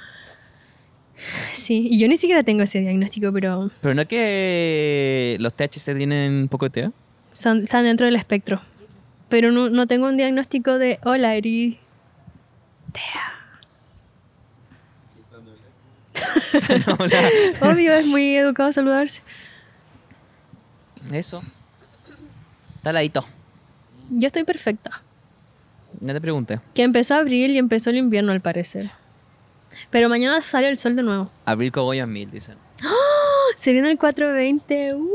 Sí, y yo ni siquiera tengo ese diagnóstico, pero Pero no que los T H C tienen un poco de tea. son, están dentro del espectro. Pero no, no tengo un diagnóstico de, hola, Eri. No, la- Obvio, es muy educado saludarse. Eso. Está ladito. Yo estoy perfecta. No te pregunté. Que empezó abril y empezó el invierno, al parecer. Pero mañana sale el sol de nuevo. Abril cogollos mil, dicen. Se viene el cuatro veinte. ¡Wow!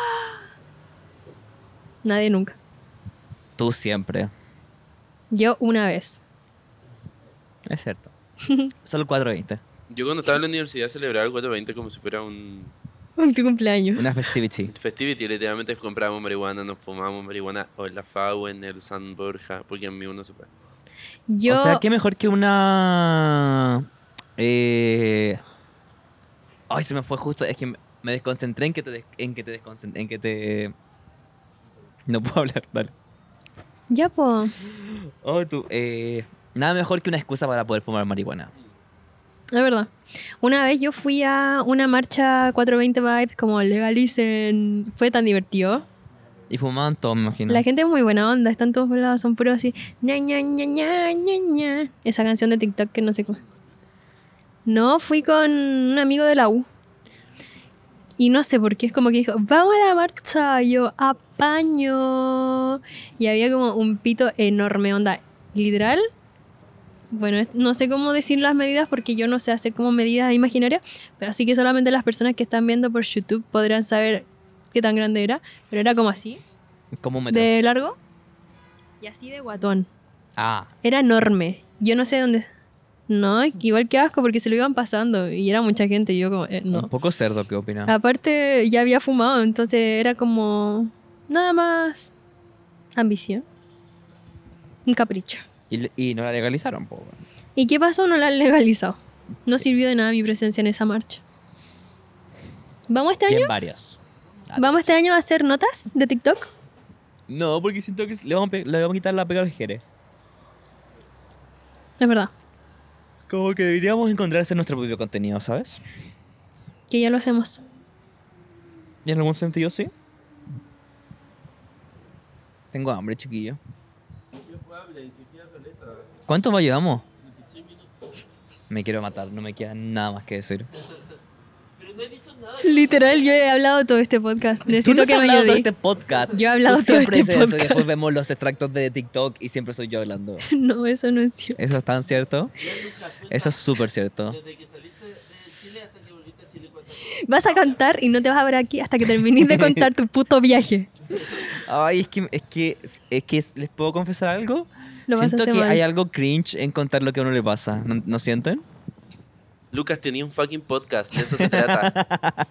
Nadie nunca. Tú siempre. Yo una vez. Es cierto. Solo cuatro veinte. Yo cuando estaba en la universidad celebraba el cuatro veinte como si fuera un Un tu cumpleaños. Una festivity. festivity. Literalmente comprábamos marihuana, nos fumábamos marihuana o en la F A U, en el San Borja, porque en mí uno se puede. Yo, O sea, qué mejor que una... Eh... Ay, se me fue justo. Es que me- me desconcentré en que te... des- En que te desconcentré... En que te... No puedo hablar, dale. ya po. Oh, tú. Eh... Nada mejor que una excusa para poder fumar marihuana. Es verdad. Una vez yo fui a una marcha cuatro veinte Vibes, como legalicen. Fue tan divertido. Y fumaban todo, me imagino. La gente es muy buena onda, están todos lados, son puros así. ña, ña, ña, ña, ña, ña. Esa canción de TikTok que no sé cómo. No, fui con un amigo de la U. Y no sé por qué, es como que dijo, vamos a la marcha, y yo, apaño. Y había como un pito enorme, onda, literal. Bueno, es- no sé cómo decir las medidas porque yo no sé hacer como medidas imaginarias, pero así que solamente las personas que están viendo por YouTube podrán saber qué tan grande era, pero era como así, Como un metro. de largo y así de guatón. Ah, Era enorme. Yo no sé dónde... No, es que igual que asco porque se lo iban pasando y era mucha gente y yo como, eh, no. un poco cerdo, ¿qué opina? Aparte ya había fumado, entonces era como nada más ambición. Un capricho. Y, le- y no la legalizaron, po. weón. ¿Y qué pasó? No la han legalizado. No sirvió de nada mi presencia en esa marcha. ¿Vamos este Y año? en varias. Ah, ¿Vamos este año a hacer notas de TikTok? No, porque siento que le vamos a, pe- le vamos a quitar la pega al Jere. Es verdad, Como que deberíamos encontrarse nuestro propio contenido, ¿sabes? que ya lo hacemos. Y en algún sentido sí. Tengo hambre, chiquillo. ¿Cuánto va llevamos? Me quiero matar, no me queda nada más que decir. Literal, yo he hablado todo este podcast. Tú Necesito no has que me hablado todo ayudes. este podcast. Yo he hablado Tú todo siempre este dices eso y podcast. después vemos los extractos de TikTok y siempre soy yo hablando. No, eso no es cierto. ¿Eso es tan cierto? Eso es súper cierto. Vas a cantar y no te vas a ver aquí hasta que termines de contar tu puto viaje. Ay, es que, es que, es que les puedo confesar algo. Lo Siento pasaste que mal. hay algo cringe en contar lo que a uno le pasa. ¿No, ¿no sienten? Lucas tenía un fucking podcast, de eso se trata.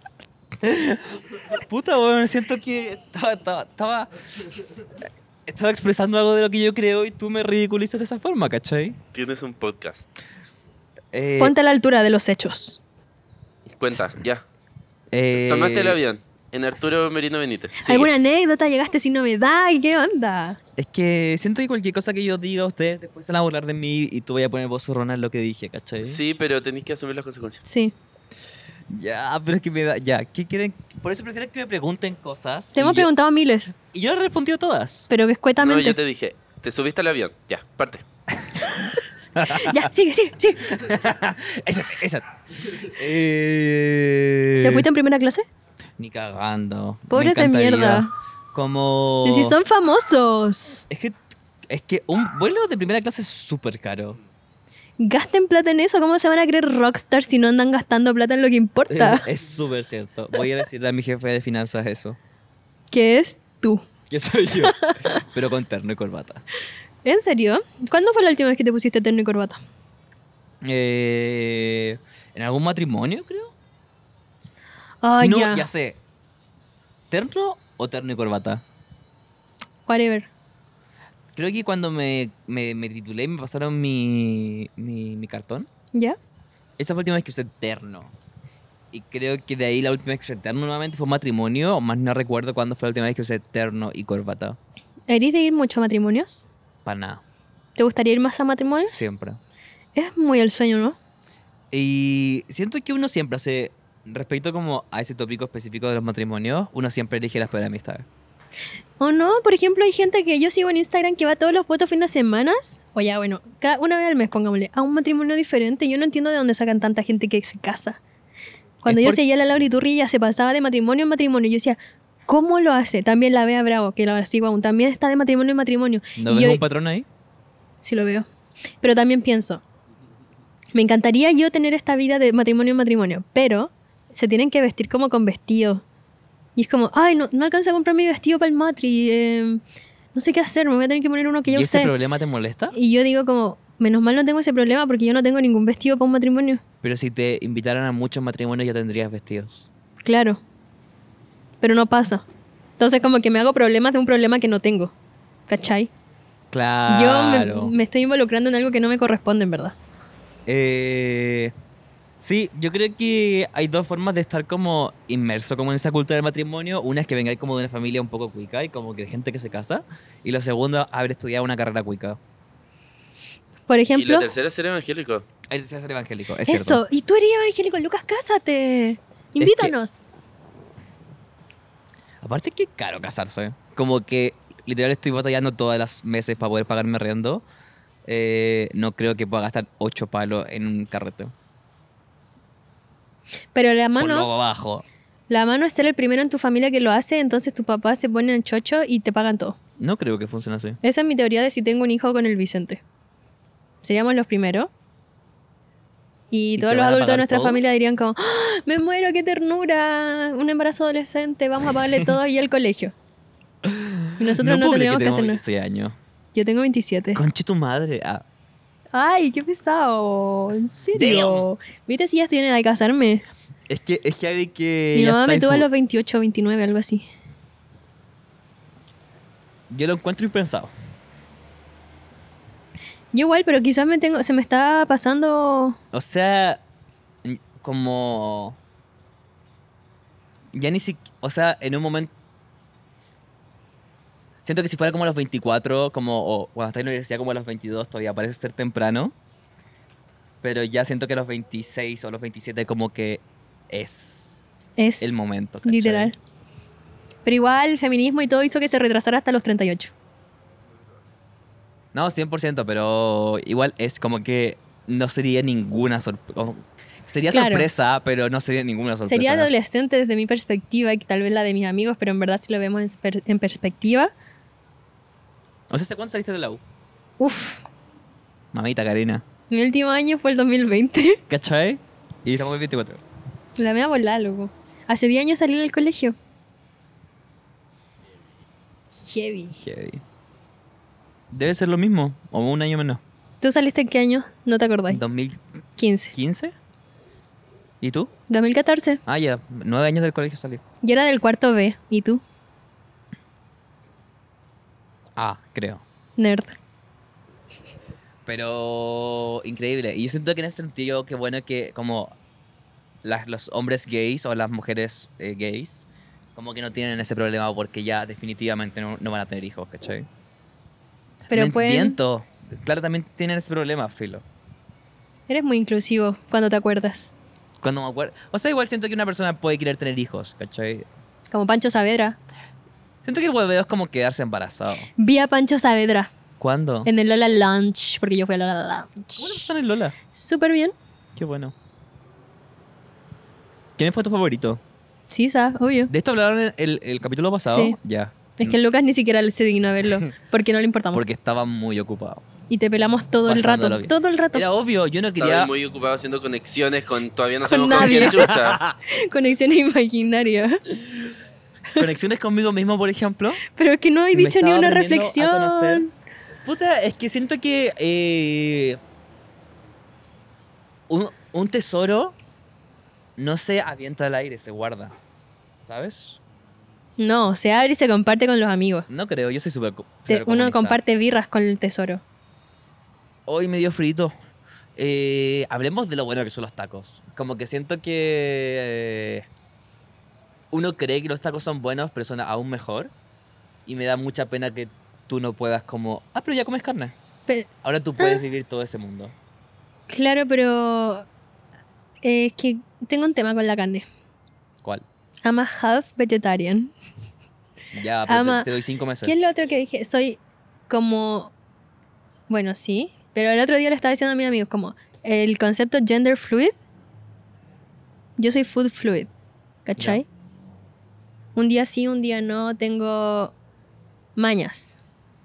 Puta, weón, siento que estaba, estaba, estaba, estaba expresando algo de lo que yo creo y tú me ridiculizas de esa forma, ¿cachai? Tienes un podcast. Eh, Ponte a la altura de los hechos. Cuenta, ya. eh, Tomaste el avión en Arturo Merino Benítez. Sigue. ¿Alguna anécdota? ¿Llegaste sin novedad? ¿Y qué onda? Es que siento que cualquier cosa que yo diga, ustedes después se van a burlar de mí y tú voy a poner voz zorrona en lo que dije, ¿cachai? Sí, pero tenéis que asumir las consecuencias. Sí. Ya, pero es que me da... Ya, ¿qué quieren? Por eso prefiero que me pregunten cosas. Te y hemos yo- preguntado miles, Y yo he respondido todas. pero que No, escuetamente. yo te dije, te subiste al avión. Ya, parte. Ya, sigue, sigue, sigue. Esa, esa. Eh... ¿Te fuiste en primera clase? Ni cagando. Me Pobre de encantaría. mierda. Como... Pero si son famosos. Es que, es que un vuelo de primera clase es súper caro. Gasten plata en eso. ¿Cómo se van a creer rockstar si no andan gastando plata en lo que importa? Es súper cierto. Voy a decirle a mi jefe de finanzas eso. Que es tú. Que soy yo. Pero con terno y corbata. ¿En serio? ¿Cuándo fue la última vez que te pusiste terno y corbata? Eh, ¿En algún matrimonio, creo? Ay, no, ya. ya sé. ¿Terno o terno y corbata? Whatever. Creo que cuando me, me, me titulé y me pasaron mi, mi, mi cartón, ¿Ya? esa fue la última vez que usé terno. Y creo que de ahí la última vez que usé terno nuevamente fue matrimonio, o más no recuerdo cuándo fue la última vez que usé terno y corbata. ¿Eres de ir mucho a matrimonios? Para nada, ¿Te gustaría ir más a matrimonios? siempre. Es muy el sueño, ¿no? Y siento que uno siempre hace, respecto como a ese tópico específico de los matrimonios, uno siempre elige las peores amistades. ¿O no? Por ejemplo, hay gente que yo sigo en Instagram que va todos los putos fines de semana, o ya, bueno, cada, una vez al mes, pongámosle, a un matrimonio diferente. Yo no entiendo de dónde sacan tanta gente que se casa. Cuando Es yo por- seguía a la Laura Iturri, ella se pasaba de matrimonio en matrimonio. Yo decía, ¿cómo lo hace? También la Bea Bravo, que la sigo aún, también está de matrimonio en matrimonio. ¿No y ves yo, un patrón ahí? sí lo veo. Pero también pienso, me encantaría yo tener esta vida de matrimonio en matrimonio, pero se tienen que vestir como con vestido. Y es como, ay, no, no alcanzo a comprar mi vestido para el matri. eh, no sé qué hacer, me voy a tener que poner uno que ¿Y yo ese usé. problema te molesta? Y yo digo como, menos mal no tengo ese problema porque yo no tengo ningún vestido para un matrimonio. Pero si te invitaran a muchos matrimonios ya tendrías vestidos. Claro. Pero no pasa. Entonces como que me hago problemas de un problema que no tengo. ¿Cachai? Claro. Yo me, me estoy involucrando en algo que no me corresponde, en verdad. Eh, sí, yo creo que hay dos formas de estar como inmerso como en esa cultura del matrimonio. Una es que vengáis como de una familia un poco cuica y como que de gente que se casa. Y la segunda, haber estudiado una carrera cuica. Por Y ejemplo, la tercera es ser evangélico. Es ser evangélico, es eso. cierto. Y tú eres evangélico, Lucas, cásate. Invítanos. Aparte que es caro casarse. Como que literal estoy batallando todas las meses para poder pagarme arriendo. Eh, no creo que pueda gastar ocho palos en un carrete. Pero la Por mano, lo bajo. La mano es ser el primero en tu familia que lo hace, entonces tus papás se ponen el chocho y te pagan todo. No creo que funcione así. Esa es mi teoría de si tengo un hijo con el Vicente. Seríamos los primeros. Y, ¿Y todos te los van a adultos de pagar nuestra todo? familia dirían como, ¡Ah! ¡Me muero, qué ternura! Un embarazo adolescente, vamos a pagarle todo y el colegio. Y nosotros no, puedo creer tendríamos que, hacer tenemos nada. veintiséis años. Yo tengo veintisiete. Conche tu madre. Ah, Ay, qué pesado. ¿En serio? ¿Viste si ya estoy en edad de casarme? es que es que hay que... Mi ya mamá me estáis tuvo a fu- los veintiocho, veintinueve, algo así. Yo lo encuentro impensado. Yo igual, pero quizás me tengo, se me está pasando... O sea, n- como... Ya ni siquiera... O sea, en un momento... Siento que si fuera como a los veinticuatro, como o cuando estás en la universidad como a los veintidós, todavía parece ser temprano. Pero ya siento que a los veintiséis o a los veintisiete como que es Es el momento, ¿cachai? literal. Pero igual, el feminismo y todo hizo que se retrasara hasta los treinta y ocho. No, cien por ciento, pero igual es como que no sería ninguna sorpresa. Sería Claro. sorpresa, pero no sería ninguna sorpresa. Sería adolescente desde mi perspectiva y tal vez la de mis amigos, pero en verdad si lo vemos en, per- en perspectiva, O sea, ¿hace cuándo saliste de la U? uff, Mamita Karina. mi último año fue el dos mil veinte. ¿Cachai? Y estamos en veinticuatro. La me va a volar, loco. Hace diez años salí del colegio. Heavy. Heavy. Debe ser lo mismo, o un año menos. ¿Tú saliste en qué año? No te acordáis. ¿dos mil quince. quince? ¿Y tú? dos mil catorce. Ah, ya, nueve años del colegio salí. Yo era del cuarto B. ¿Y tú? Ah, creo. Nerd. Pero increíble. Y yo siento que en ese sentido, qué bueno que como las, los hombres gays o las mujeres eh, gays, como que no tienen ese problema porque ya definitivamente no, no van a tener hijos, ¿cachai? Pero Men- pueden... Miento. Claro, también tienen ese problema, filo. Eres muy inclusivo cuando te acuerdas. Cuando me acuerdo... O sea, igual siento que una persona puede querer tener hijos, ¿cachai? Como Pancho Saavedra. Siento que el hueveo es como quedarse embarazado. Vi a Pancho Saavedra ¿Cuándo? en el Lola Lunch, porque yo fui a Lola ¿Cómo le Lunch. gustan el Lola? Súper bien. Qué bueno. ¿Quién fue tu favorito? Sí, sabes, obvio. ¿De esto hablaron en el, el capítulo pasado? Sí. Ya. Es que Lucas ni siquiera se dignó a verlo, porque no le importamos. Porque estaba muy ocupado. Y te pelamos todo el rato, Pasándolo bien. todo el rato. Era obvio, yo no Estaba quería... muy ocupado haciendo conexiones con... Todavía no Con sabemos con nadie. quién chucha. Conexiones imaginarias. Conexiones conmigo mismo, por ejemplo. Pero es que no he Me dicho ni estaba una aprendiendo a conocer. reflexión. Puta, es que siento que eh, un, un tesoro no se avienta al aire, se guarda. ¿Sabes? No, se abre y se comparte con los amigos. No creo, yo soy súper co- Te- cero uno comunista. comparte birras con el tesoro. Hoy medio frito. Eh, hablemos de lo bueno que son los tacos. Como que siento que eh, uno cree que los tacos son buenos, pero son aún mejor. Y me da mucha pena que tú no puedas como... Ah, pero ya comes carne. Pe- Ahora tú puedes vivir todo ese mundo. claro, pero eh, es que tengo un tema con la carne. ¿Cuál? I'm a half vegetarian. Ya, pero te- Ama- te, doy cinco meses. ¿Qué es lo otro que dije? Soy como... Bueno, sí. Pero el otro día le estaba diciendo a mis amigos como... El concepto gender fluid. Yo soy food fluid. ¿Cachai? Ya. Un día sí, un día no. Tengo mañas.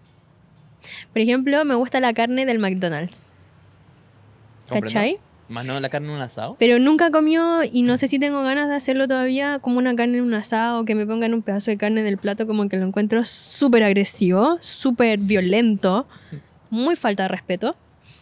Por ejemplo, me gusta la carne del McDonald's. ¿Comprendo? ¿Cachai? Más no la carne en un asado. Pero nunca comió y no sé si tengo ganas de hacerlo todavía, como una carne en un asado, que me pongan un pedazo de carne en el plato, como que lo encuentro súper agresivo, súper violento, muy falta de respeto.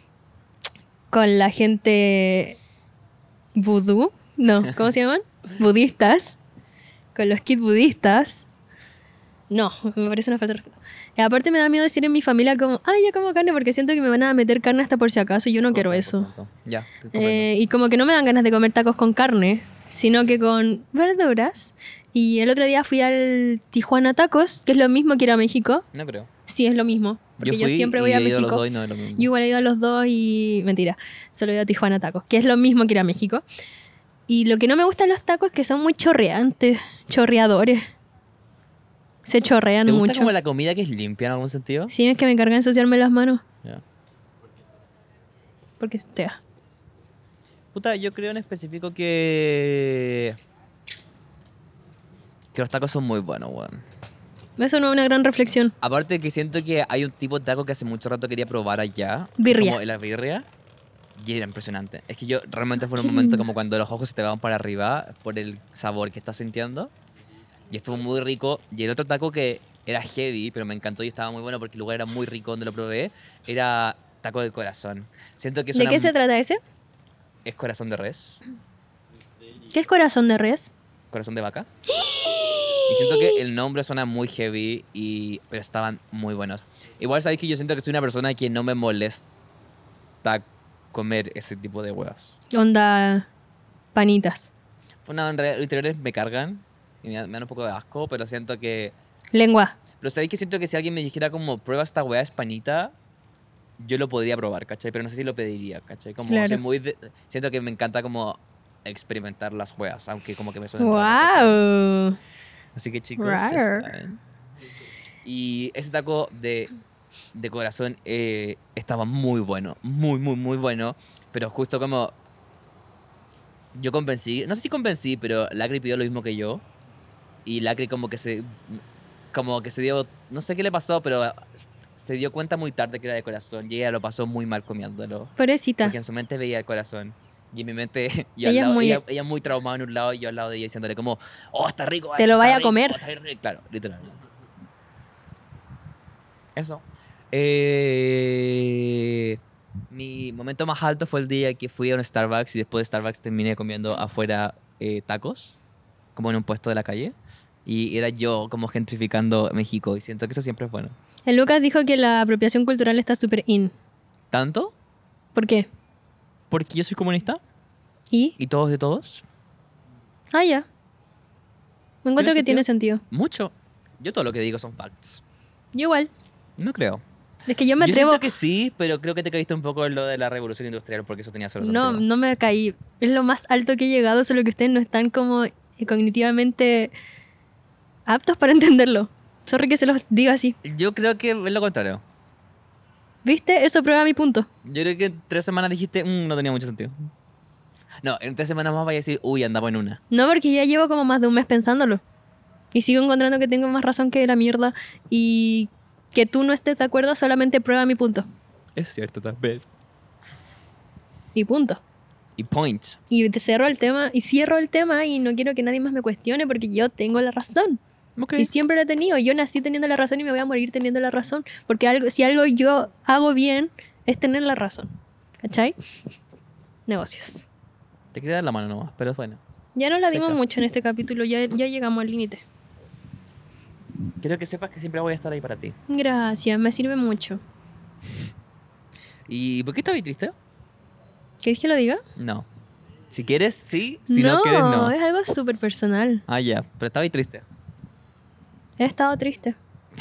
Con la gente vudú, no, ¿cómo se llaman? Budistas. Con los kits budistas. No, me parece una falta de respeto. Y aparte me da miedo decir en mi familia como, ay, ya como carne porque siento que me van a meter carne hasta por si acaso y yo no quiero eso. cien por ciento. Ya, te comprendo. Eh, y como que no me dan ganas de comer tacos con carne, sino que con verduras. Y el otro día fui al Tijuana Tacos, que es lo mismo que ir a México. No creo. Sí, es lo mismo. Porque yo, fui siempre y voy a he ido México. los dos y no es lo mismo. Yo igual he ido a los dos y... Mentira, solo he ido a Tijuana Tacos, que es lo mismo que ir a México. Y lo que no me gusta de los tacos es que son muy chorreantes, chorreadores. Se chorrean ¿Te gusta mucho. como la comida que es limpia en algún sentido? Sí, es que me carga ensuciarme las manos. Ya. Porque te da. Puta, yo creo en específico que... Que los tacos son muy buenos, weón. Eso no es una gran reflexión. Aparte que siento que hay un tipo de taco que hace mucho rato quería probar allá. Birria. Como la birria. Y era impresionante. Es que yo realmente fue un Qué momento lindo. como cuando los ojos se te van para arriba por el sabor que estás sintiendo. Y estuvo muy rico. Y el otro taco que era heavy, pero me encantó y estaba muy bueno porque el lugar era muy rico donde lo probé, era taco de corazón. Siento que es ¿De una- qué se trata ese? es corazón de res, ¿Qué es corazón de res? corazón de vaca. Y siento que el nombre suena muy heavy, y, pero estaban muy buenos. Igual sabéis que yo siento que soy una persona que no me molesta comer ese tipo de huevas. Onda panitas. Bueno, en realidad los interiores me cargan y me dan, me dan un poco de asco, pero siento que... Lengua. Pero sabéis que siento que si alguien me dijera como prueba esta hueá es panita, yo lo podría probar, ¿cachai? Pero no sé si lo pediría, ¿cachai? Como Claro. soy muy... de- siento que me encanta como experimentar las hueas, aunque como que me suenen raras, ¿cachai? ¡Wow! Así que chicos, ya Rar. saben. Y ese taco de, de corazón eh, estaba muy bueno, muy, muy, muy bueno. Pero justo como yo convencí, no sé si convencí, pero Lacri pidió lo mismo que yo. Y Lacri como que se, como que se dio, no sé qué le pasó, pero se dio cuenta muy tarde que era de corazón. Y ella lo pasó muy mal comiéndolo. Pobrecita. Porque en su mente veía el corazón. Y en mi mente, yo Ella al es lado, muy- ella, ella muy traumada en un lado y yo al lado de ella diciéndole como, oh, está rico. Te esto lo está vaya a rico, comer. está rico". Claro, literalmente. Eso. Eh, mi momento más alto fue el día que fui a un Starbucks y después de Starbucks terminé comiendo afuera eh, tacos, como en un puesto de la calle. Y era yo como gentrificando México y siento que eso siempre es bueno. El Lucas dijo que la apropiación cultural está súper in. ¿Tanto? ¿Por qué? Porque yo soy comunista ¿Y? y todos de todos. Ah, ya. Me encuentro que sentido? tiene sentido. Mucho. Yo todo lo que digo son facts. Yo igual. No creo. Es que yo me Yo atrevo... siento que sí, pero creo que te caíste un poco en lo de la revolución industrial porque eso tenía solo No, sentido. no me caí. Es lo más alto que he llegado, solo que ustedes no están como eh, cognitivamente aptos para entenderlo. Sorry que se los diga así. Yo creo que es lo contrario. ¿Viste? Eso prueba mi punto. Yo creo que en tres semanas dijiste, "Mm, no tenía mucho sentido". No, en tres semanas más vaya a decir, uy, andamos en una. No, porque ya llevo como más de un mes pensándolo. Y sigo encontrando que tengo más razón que la mierda. Y que tú no estés de acuerdo solamente prueba mi punto. Es cierto también. Y punto. Y point. Y te cerro el tema, y cierro el tema y no quiero que nadie más me cuestione porque yo tengo la razón. Ok. Y siempre la he tenido. Yo nací teniendo la razón y me voy a morir teniendo la razón. Porque algo, si algo yo hago bien, es tener la razón. ¿Cachai? Negocios. Te quería dar la mano nomás, pero bueno. Ya no la dimos Seca. mucho en este capítulo, ya, ya llegamos al límite. Quiero que sepas que siempre voy a estar ahí para ti. Gracias, me sirve mucho. ¿Y por qué estás triste? ¿Quieres que lo diga? No. Si quieres, sí. Si no, quieres, no. es algo súper personal. Ah, ya. Pero estaba triste. He estado triste.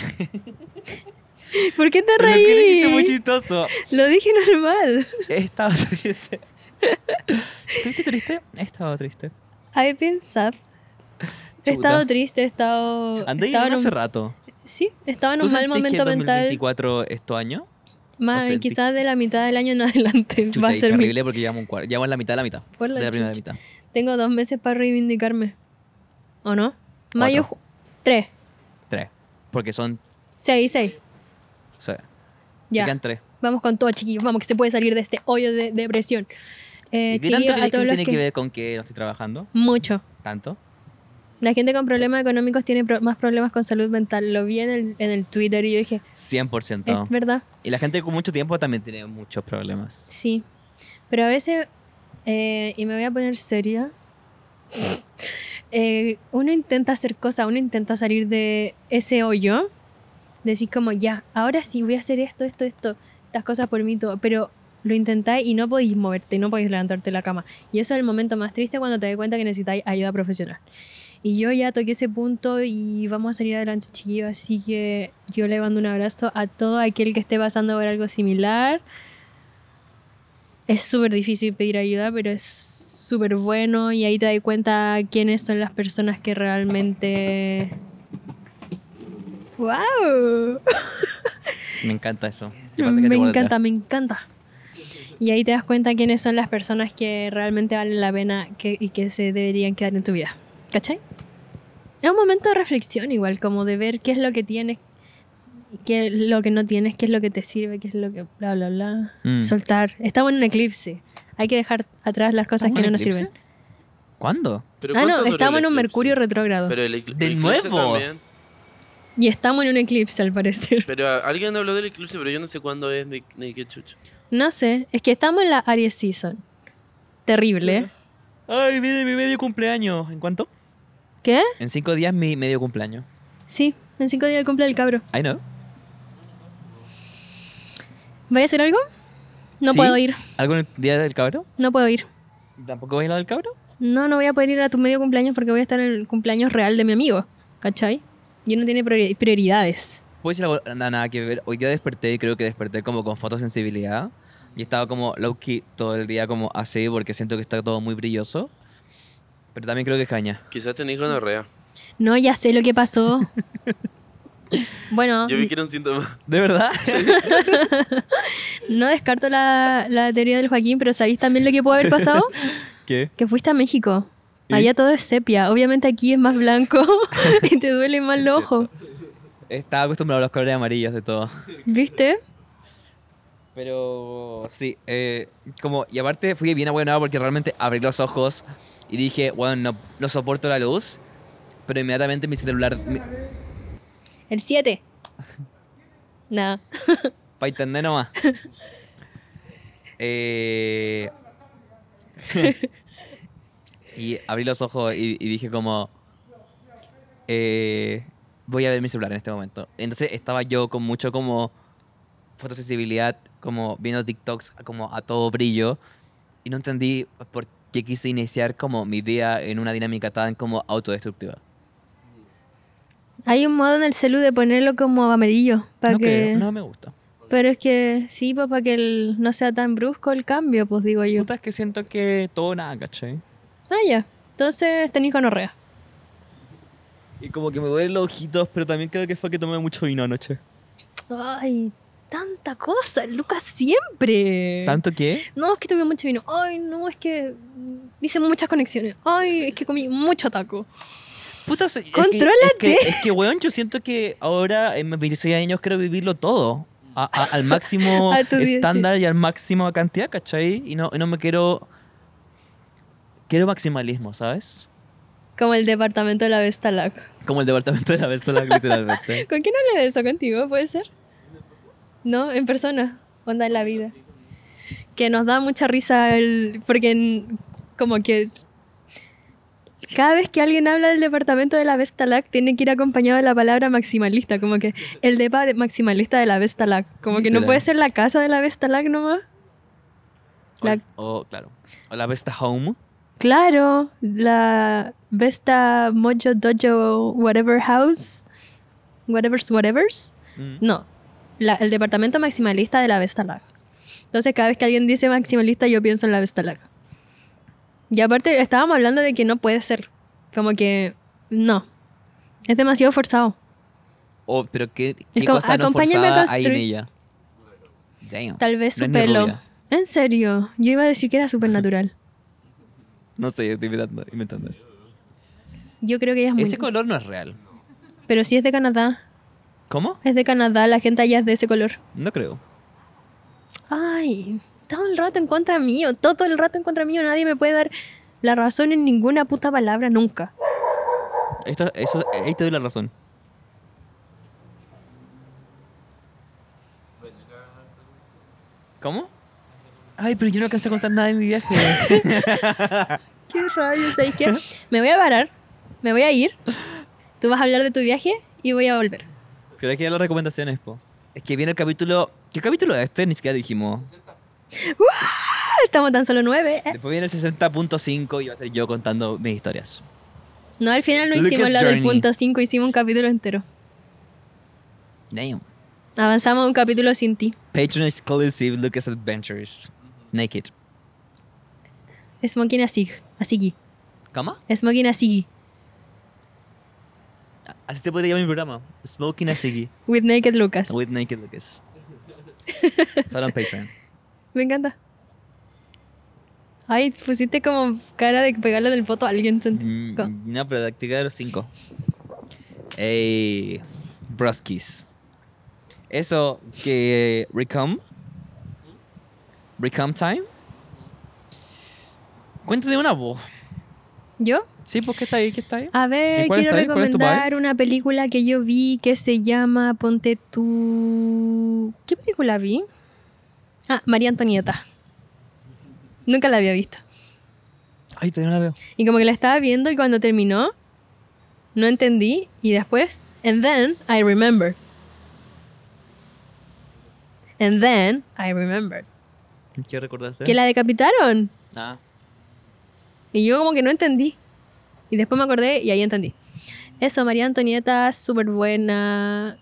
¿Por qué te Pero lo que dijiste muy reí? chistoso. Lo dije normal. He estado triste. ¿Estuviste triste? He estado triste. I've been sad. He Chuta. estado triste, he estado... Andé estaba llorando en un- hace rato. Sí, estaba en ¿Tú un mal sentís que momento el dos mil mental. veinticuatro es tu año? Más, o sentí- quizás de la mitad del año en adelante Chuta, va a y ser mi... terrible porque llevamos un cuarto. Llevamos la mitad de la mitad. Por la de la primera chucha. mitad. Tengo dos meses para reivindicarme. ¿O no? Mayo... ju- Tres. Tres. Porque son. Seis, seis. O sea, Ya. quedan tres. Vamos con todo, chiquillos. Vamos, que se puede salir de este hoyo de depresión. Eh, ¿Y qué tanto chiquillos, crees a que todos eso los tiene que... que ver con que no estoy trabajando? Mucho. ¿Tanto? La gente con problemas económicos tiene pro- más problemas con salud mental. Lo vi en el, en el Twitter y yo dije, cien por ciento. es verdad. Y la gente con mucho tiempo también tiene muchos problemas. Sí. Pero a veces, eh, y me voy a poner seria, eh, uno intenta hacer cosas, uno intenta salir de ese hoyo, decir como, ya, ahora sí voy a hacer esto, esto, esto, estas cosas por mí, todo, pero lo intentáis y no podéis moverte, y no podéis levantarte de la cama. Y eso es el momento más triste cuando te das cuenta que necesitáis ayuda profesional. Y yo ya toqué ese punto y vamos a salir adelante, chiquillos, así que yo le mando un abrazo a todo aquel que esté pasando por algo similar. Es súper difícil pedir ayuda, pero es súper bueno y ahí te das cuenta quiénes son las personas que realmente... ¡Wow! Me encanta eso. ¿Qué pasa que Me te guardas encanta, atrás? me encanta. Y ahí te das cuenta quiénes son las personas que realmente valen la pena que, y que se deberían quedar en tu vida. ¿Cachai? Es un momento de reflexión igual, como de ver qué es lo que tienes, qué es lo que no tienes, qué es lo que te sirve, qué es lo que bla, bla, bla. Mm. Soltar. Estamos en un eclipse. Hay que dejar atrás las cosas ¿Estamos que en no nos eclipse? sirven. ¿Cuándo? ¿Pero Ah, cuánto no, duró estamos el en un eclipse? Mercurio retrógrado. Pero el ecl- ¿De eclipse nuevo? también. Y estamos en un eclipse, al parecer. Pero ah, alguien habló del eclipse, pero yo no sé cuándo es ni, ni qué chucho. No sé, es que estamos en la Aries Season. Terrible, ¿eh? Ay, viene mi medio cumpleaños. ¿En cuánto? ¿Qué? En cinco días mi medio cumpleaños. Sí, en cinco días el cumple del cabro. I know. ¿Voy a hacer algo? No ¿Sí? puedo ir, ¿Algo en el día del cabro? no puedo ir. ¿Tampoco vais a lo del cabro? No, no voy a poder ir a tu medio cumpleaños porque voy a estar en el cumpleaños real de mi amigo, ¿cachai? Y él no tiene priori- prioridades. Puedo decir algo, nada, nada que ver. Hoy día desperté y creo que desperté como con fotosensibilidad. Y estaba como low-key todo el día como así porque siento que está todo muy brilloso. Pero también creo que es caña. Quizás tenés gonorrea. No, ya sé lo que pasó. Bueno, Yo vi que era un síntoma. ¿De verdad? no descarto la, la teoría del Joaquín, pero ¿sabéis también lo que puede haber pasado? ¿Qué? Que fuiste a México. ¿Y? Allá todo es sepia. Obviamente aquí es más blanco y te duelen más los ojos. Estaba acostumbrado a los colores amarillos de todo. ¿Viste? Pero sí, eh, como, y aparte fui bien abuenado porque realmente abrí los ojos y dije, bueno, no, no soporto la luz. Pero inmediatamente mi celular, mi, El siete. Nada. pa' internet nomás. Eh, y abrí los ojos y, y dije como, eh, voy a ver mi celular en este momento. Entonces estaba yo con mucho como fotosensibilidad, como viendo TikToks como a todo brillo. Y no entendí por qué quise iniciar como mi día en una dinámica tan como autodestructiva. Hay un modo en el celu de ponerlo como amarillo. Para No que... creo, no me gusta. Pero es que sí, pues para que el- no sea tan brusco el cambio, pues digo yo. Puta, es que siento que todo nada, ¿cachai? Ah, ya. Entonces tenéis gonorrea. Y como que me duelen los ojitos, pero también creo que fue que tomé mucho vino anoche. Ay, tanta cosa, Lucas siempre. ¿Tanto que? No, es que tomé mucho vino. Ay, no, es que mm, hice muchas conexiones. Ay, es que comí mucho taco. Puta, se- es que- ¡Contrólate! Es que, es que, weón, yo siento que ahora en mis veintiséis años quiero vivirlo todo. A- a- al máximo A tu estándar y al máximo cantidad, ¿cachai? Y no, y no me quiero... Quiero maximalismo, ¿sabes? Como el departamento de la Vestalag. Como el departamento de la Vestola, literalmente. ¿Con quién hablé de eso? ¿Contigo? ¿Puede ser? No, en persona. Onda en la vida. Que nos da mucha risa el... Porque en- como que... Cada vez que alguien habla del departamento de la Vestalag tiene que ir acompañado de la palabra maximalista. Como que el depa de- maximalista de la Vestalag. Como que no Literal. puede ser la casa de la Vestalag nomás. La- O, o, claro. O la Vesta Home. Claro, la Vesta Mojo Dojo Whatever House. Whatever's Whatever's. Mm. No, la- el departamento maximalista de la Vestalag. Entonces cada vez que alguien dice maximalista yo pienso en la Vestalag. Y aparte estábamos hablando de que no puede ser. Como que no. Es demasiado forzado. Oh, pero qué, Es qué como, cosa no acompáñame a forzada hay en construir- ella. Damn. Tal vez No su es ni pelo. rubia. En serio, yo iba a decir que era súper natural. No sé, estoy inventando, inventando eso. Yo creo que ella es muy... Ese color no es real. Pero si es de Canadá. ¿Cómo? Es de Canadá, la gente allá es de ese color. No creo. Ay, todo el rato en contra mío, todo el rato en contra mío. Nadie me puede dar la razón en ninguna puta palabra nunca. Esto, eso, ahí te doy la razón. ¿Cómo? Ay, pero yo no alcancé a contar nada de mi viaje. Qué rayos, ¿sabes qué? Me voy a parar, me voy a ir. Tú vas a hablar de tu viaje y voy a volver. Pero hay que dar las recomendaciones, po. Es que viene el capítulo... ¿Qué capítulo es este? Ni siquiera dijimos. Ah, estamos tan solo nueve. eh. Después viene el sesenta punto cinco y va a ser yo contando mis historias. No, al final no Lucas hicimos la del Journey. punto cinco, hicimos un capítulo entero. Damn. Avanzamos un capítulo sin ti. Patreon exclusive Lucas Adventures. Naked. Smoking así, así. ¿Cómo? Smoking así. Así se podría llamar mi programa. Smoking a Siggy. With Naked Lucas. With Naked Lucas. Solo en Patreon. Me encanta. Ay, pusiste como cara de pegarle del voto a alguien. sentí. Mm, Co- no, pero de activar cinco. Ey, broskis. Eso que Recom. Recom time. Cuéntate una voz. ¿Yo? Sí, pues, ¿qué está ahí? ¿Qué está ahí? A ver, ¿Y cuál quiero está ahí? ¿Cuál es tu recomendar vibe? una película que yo vi que se llama Ponte tú. ¿Qué película vi? Ah, María Antonieta. Nunca la había visto. Ay, todavía no la veo. Y como que la estaba viendo y cuando terminó, no entendí. Y después, and then I remembered. And then I remembered. ¿Qué recordaste? Que la decapitaron. Ah. Y yo como que no entendí. Y después me acordé y ahí entendí. Eso, María Antonieta, súper buena.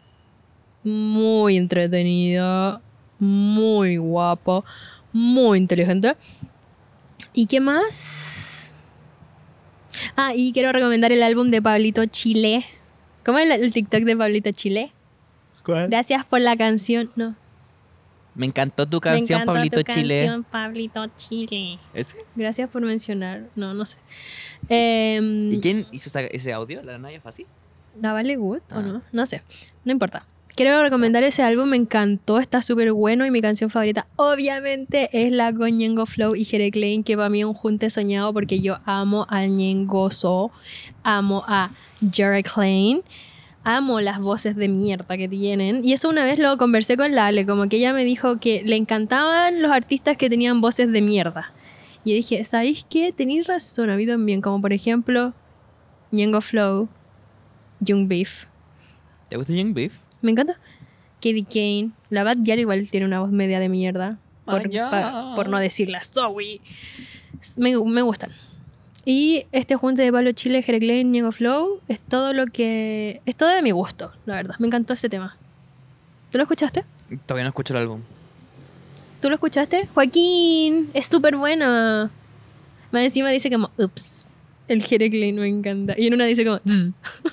Muy entretenido. Muy guapo. Muy inteligente. ¿Y qué más? Ah, y quiero recomendar el álbum de Pablito Chile. ¿Cómo es el, el TikTok de Pablito Chile? ¿Cuál? Gracias por la canción. No. Me encantó tu Me canción, encantó Pablito tu Chile. canción, Pablito Chile. ¿Ese? Gracias por mencionar. No, no sé. Em, ¿Y quién hizo esa- ese audio? ¿La Naya Fácil? ¿La Vale Good o Ah. no? No sé. No importa. Quiero recomendar ese álbum, me encantó, está súper bueno y mi canción favorita obviamente es la con Ñengo Flow y Jere Klein, que para mí es un junte soñado porque yo amo al Ñengoso, amo a Jere Klein, amo las voces de mierda que tienen. Y eso una vez lo conversé con Lale, como que ella me dijo que le encantaban los artistas que tenían voces de mierda. Y yo dije, ¿sabéis qué? Tenéis razón, a mí también, como por ejemplo Ñengo Flow, Young Beef. ¿Te gusta Young Beef? Me encanta. Katie Kane. La Bad Gyal igual tiene una voz media de mierda. Por, Ah, ya. pa- por no decirla Zoe. Me, me gustan. Y este junte de Pablo Chile, Jere Klein, Ñengo Flow es todo lo que... Es todo de mi gusto, la verdad. Me encantó ese tema. ¿Tú lo escuchaste? Todavía no escucho el álbum. ¿Tú lo escuchaste? Joaquín, es súper bueno. Más encima dice como, ups. El Jere Klein me encanta. Y en una dice como, "Zzz".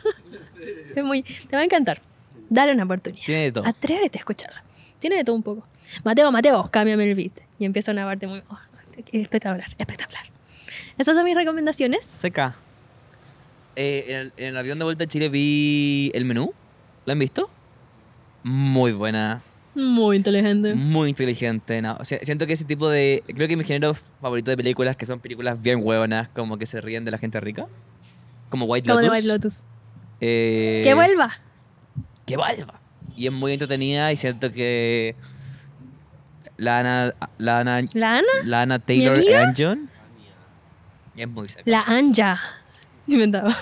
Es muy... Te va a encantar. Dale una oportunidad. Tiene de todo. Atrévete a escucharla. Tiene de todo un poco. Mateo, Mateo, cámbiame el beat. Y empieza una parte muy... oh, espectacular, espectacular. Esas son mis recomendaciones. Seca. Eh, en, el, en el avión de vuelta a Chile vi el menú. ¿Lo han visto? Muy buena. Muy inteligente. Muy inteligente. No. O sea, siento que ese tipo de... Creo que mi género favorito de películas, que son películas bien huevonas, como que se ríen de la gente rica. Como White Como Lotus. de White Lotus. Eh, ¡Que vuelva! ¡Que vuelva! Y es muy entretenida y siento que... La Ana... La Ana, ¿La Ana? la Ana Taylor amiga? Angel es muy seca. La Anja. Inventaba.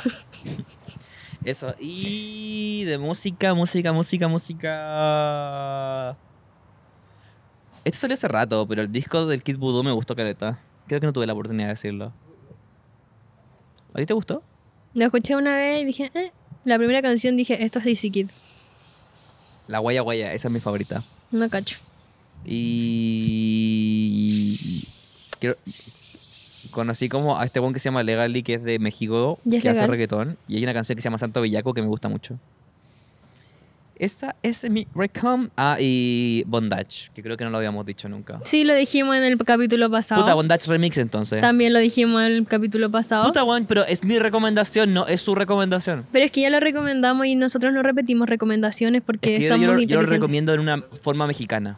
Eso. Y de música, música, música, música. Esto salió hace rato, pero el disco del Kid Voodoo me gustó caleta. Creo que no tuve la oportunidad de decirlo. ¿A ti te gustó? Lo escuché una vez y dije, eh. La primera canción dije, esto es Easy Kid. La Guaya Guaya, esa es mi favorita. No cacho. Y. Quiero... Conocí como a este buen que se llama Legally, que es de México, ¿Y es que hace legal? reggaetón. Y hay una canción que se llama Santo Villaco que me gusta mucho. Esa es mi recom. Ah, y Bondage, que creo que no lo habíamos dicho nunca. Sí, lo dijimos en el capítulo pasado. Puta, Bondage Remix entonces. También lo dijimos en el capítulo pasado. Puta, weón, pero es mi recomendación, no es su recomendación. Pero es que ya lo recomendamos y nosotros no repetimos recomendaciones porque Es que yo, somos yo lo- yo lo inteligentes. recomiendo en una forma mexicana.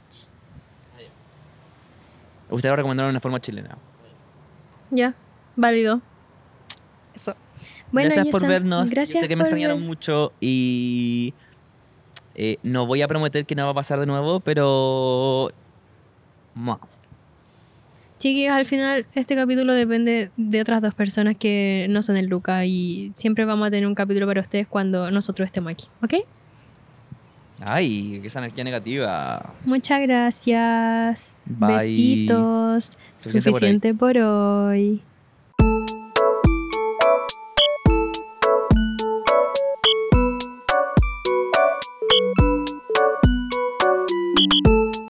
Ustedes lo recomendaron en una forma chilena. Ya, válido. Eso. Bueno, Gracias y por eso. vernos. Gracias Yo sé que me por extrañaron ver. mucho y eh, no voy a prometer que no va a pasar de nuevo, pero... Mua. Chiquillos, al final este capítulo depende de otras dos personas que no son el Luca y siempre vamos a tener un capítulo para ustedes cuando nosotros estemos aquí, ¿ok? Ay, esa energía negativa. Muchas gracias. Bye. Besitos. Suficiente por hoy. Suficiente por hoy.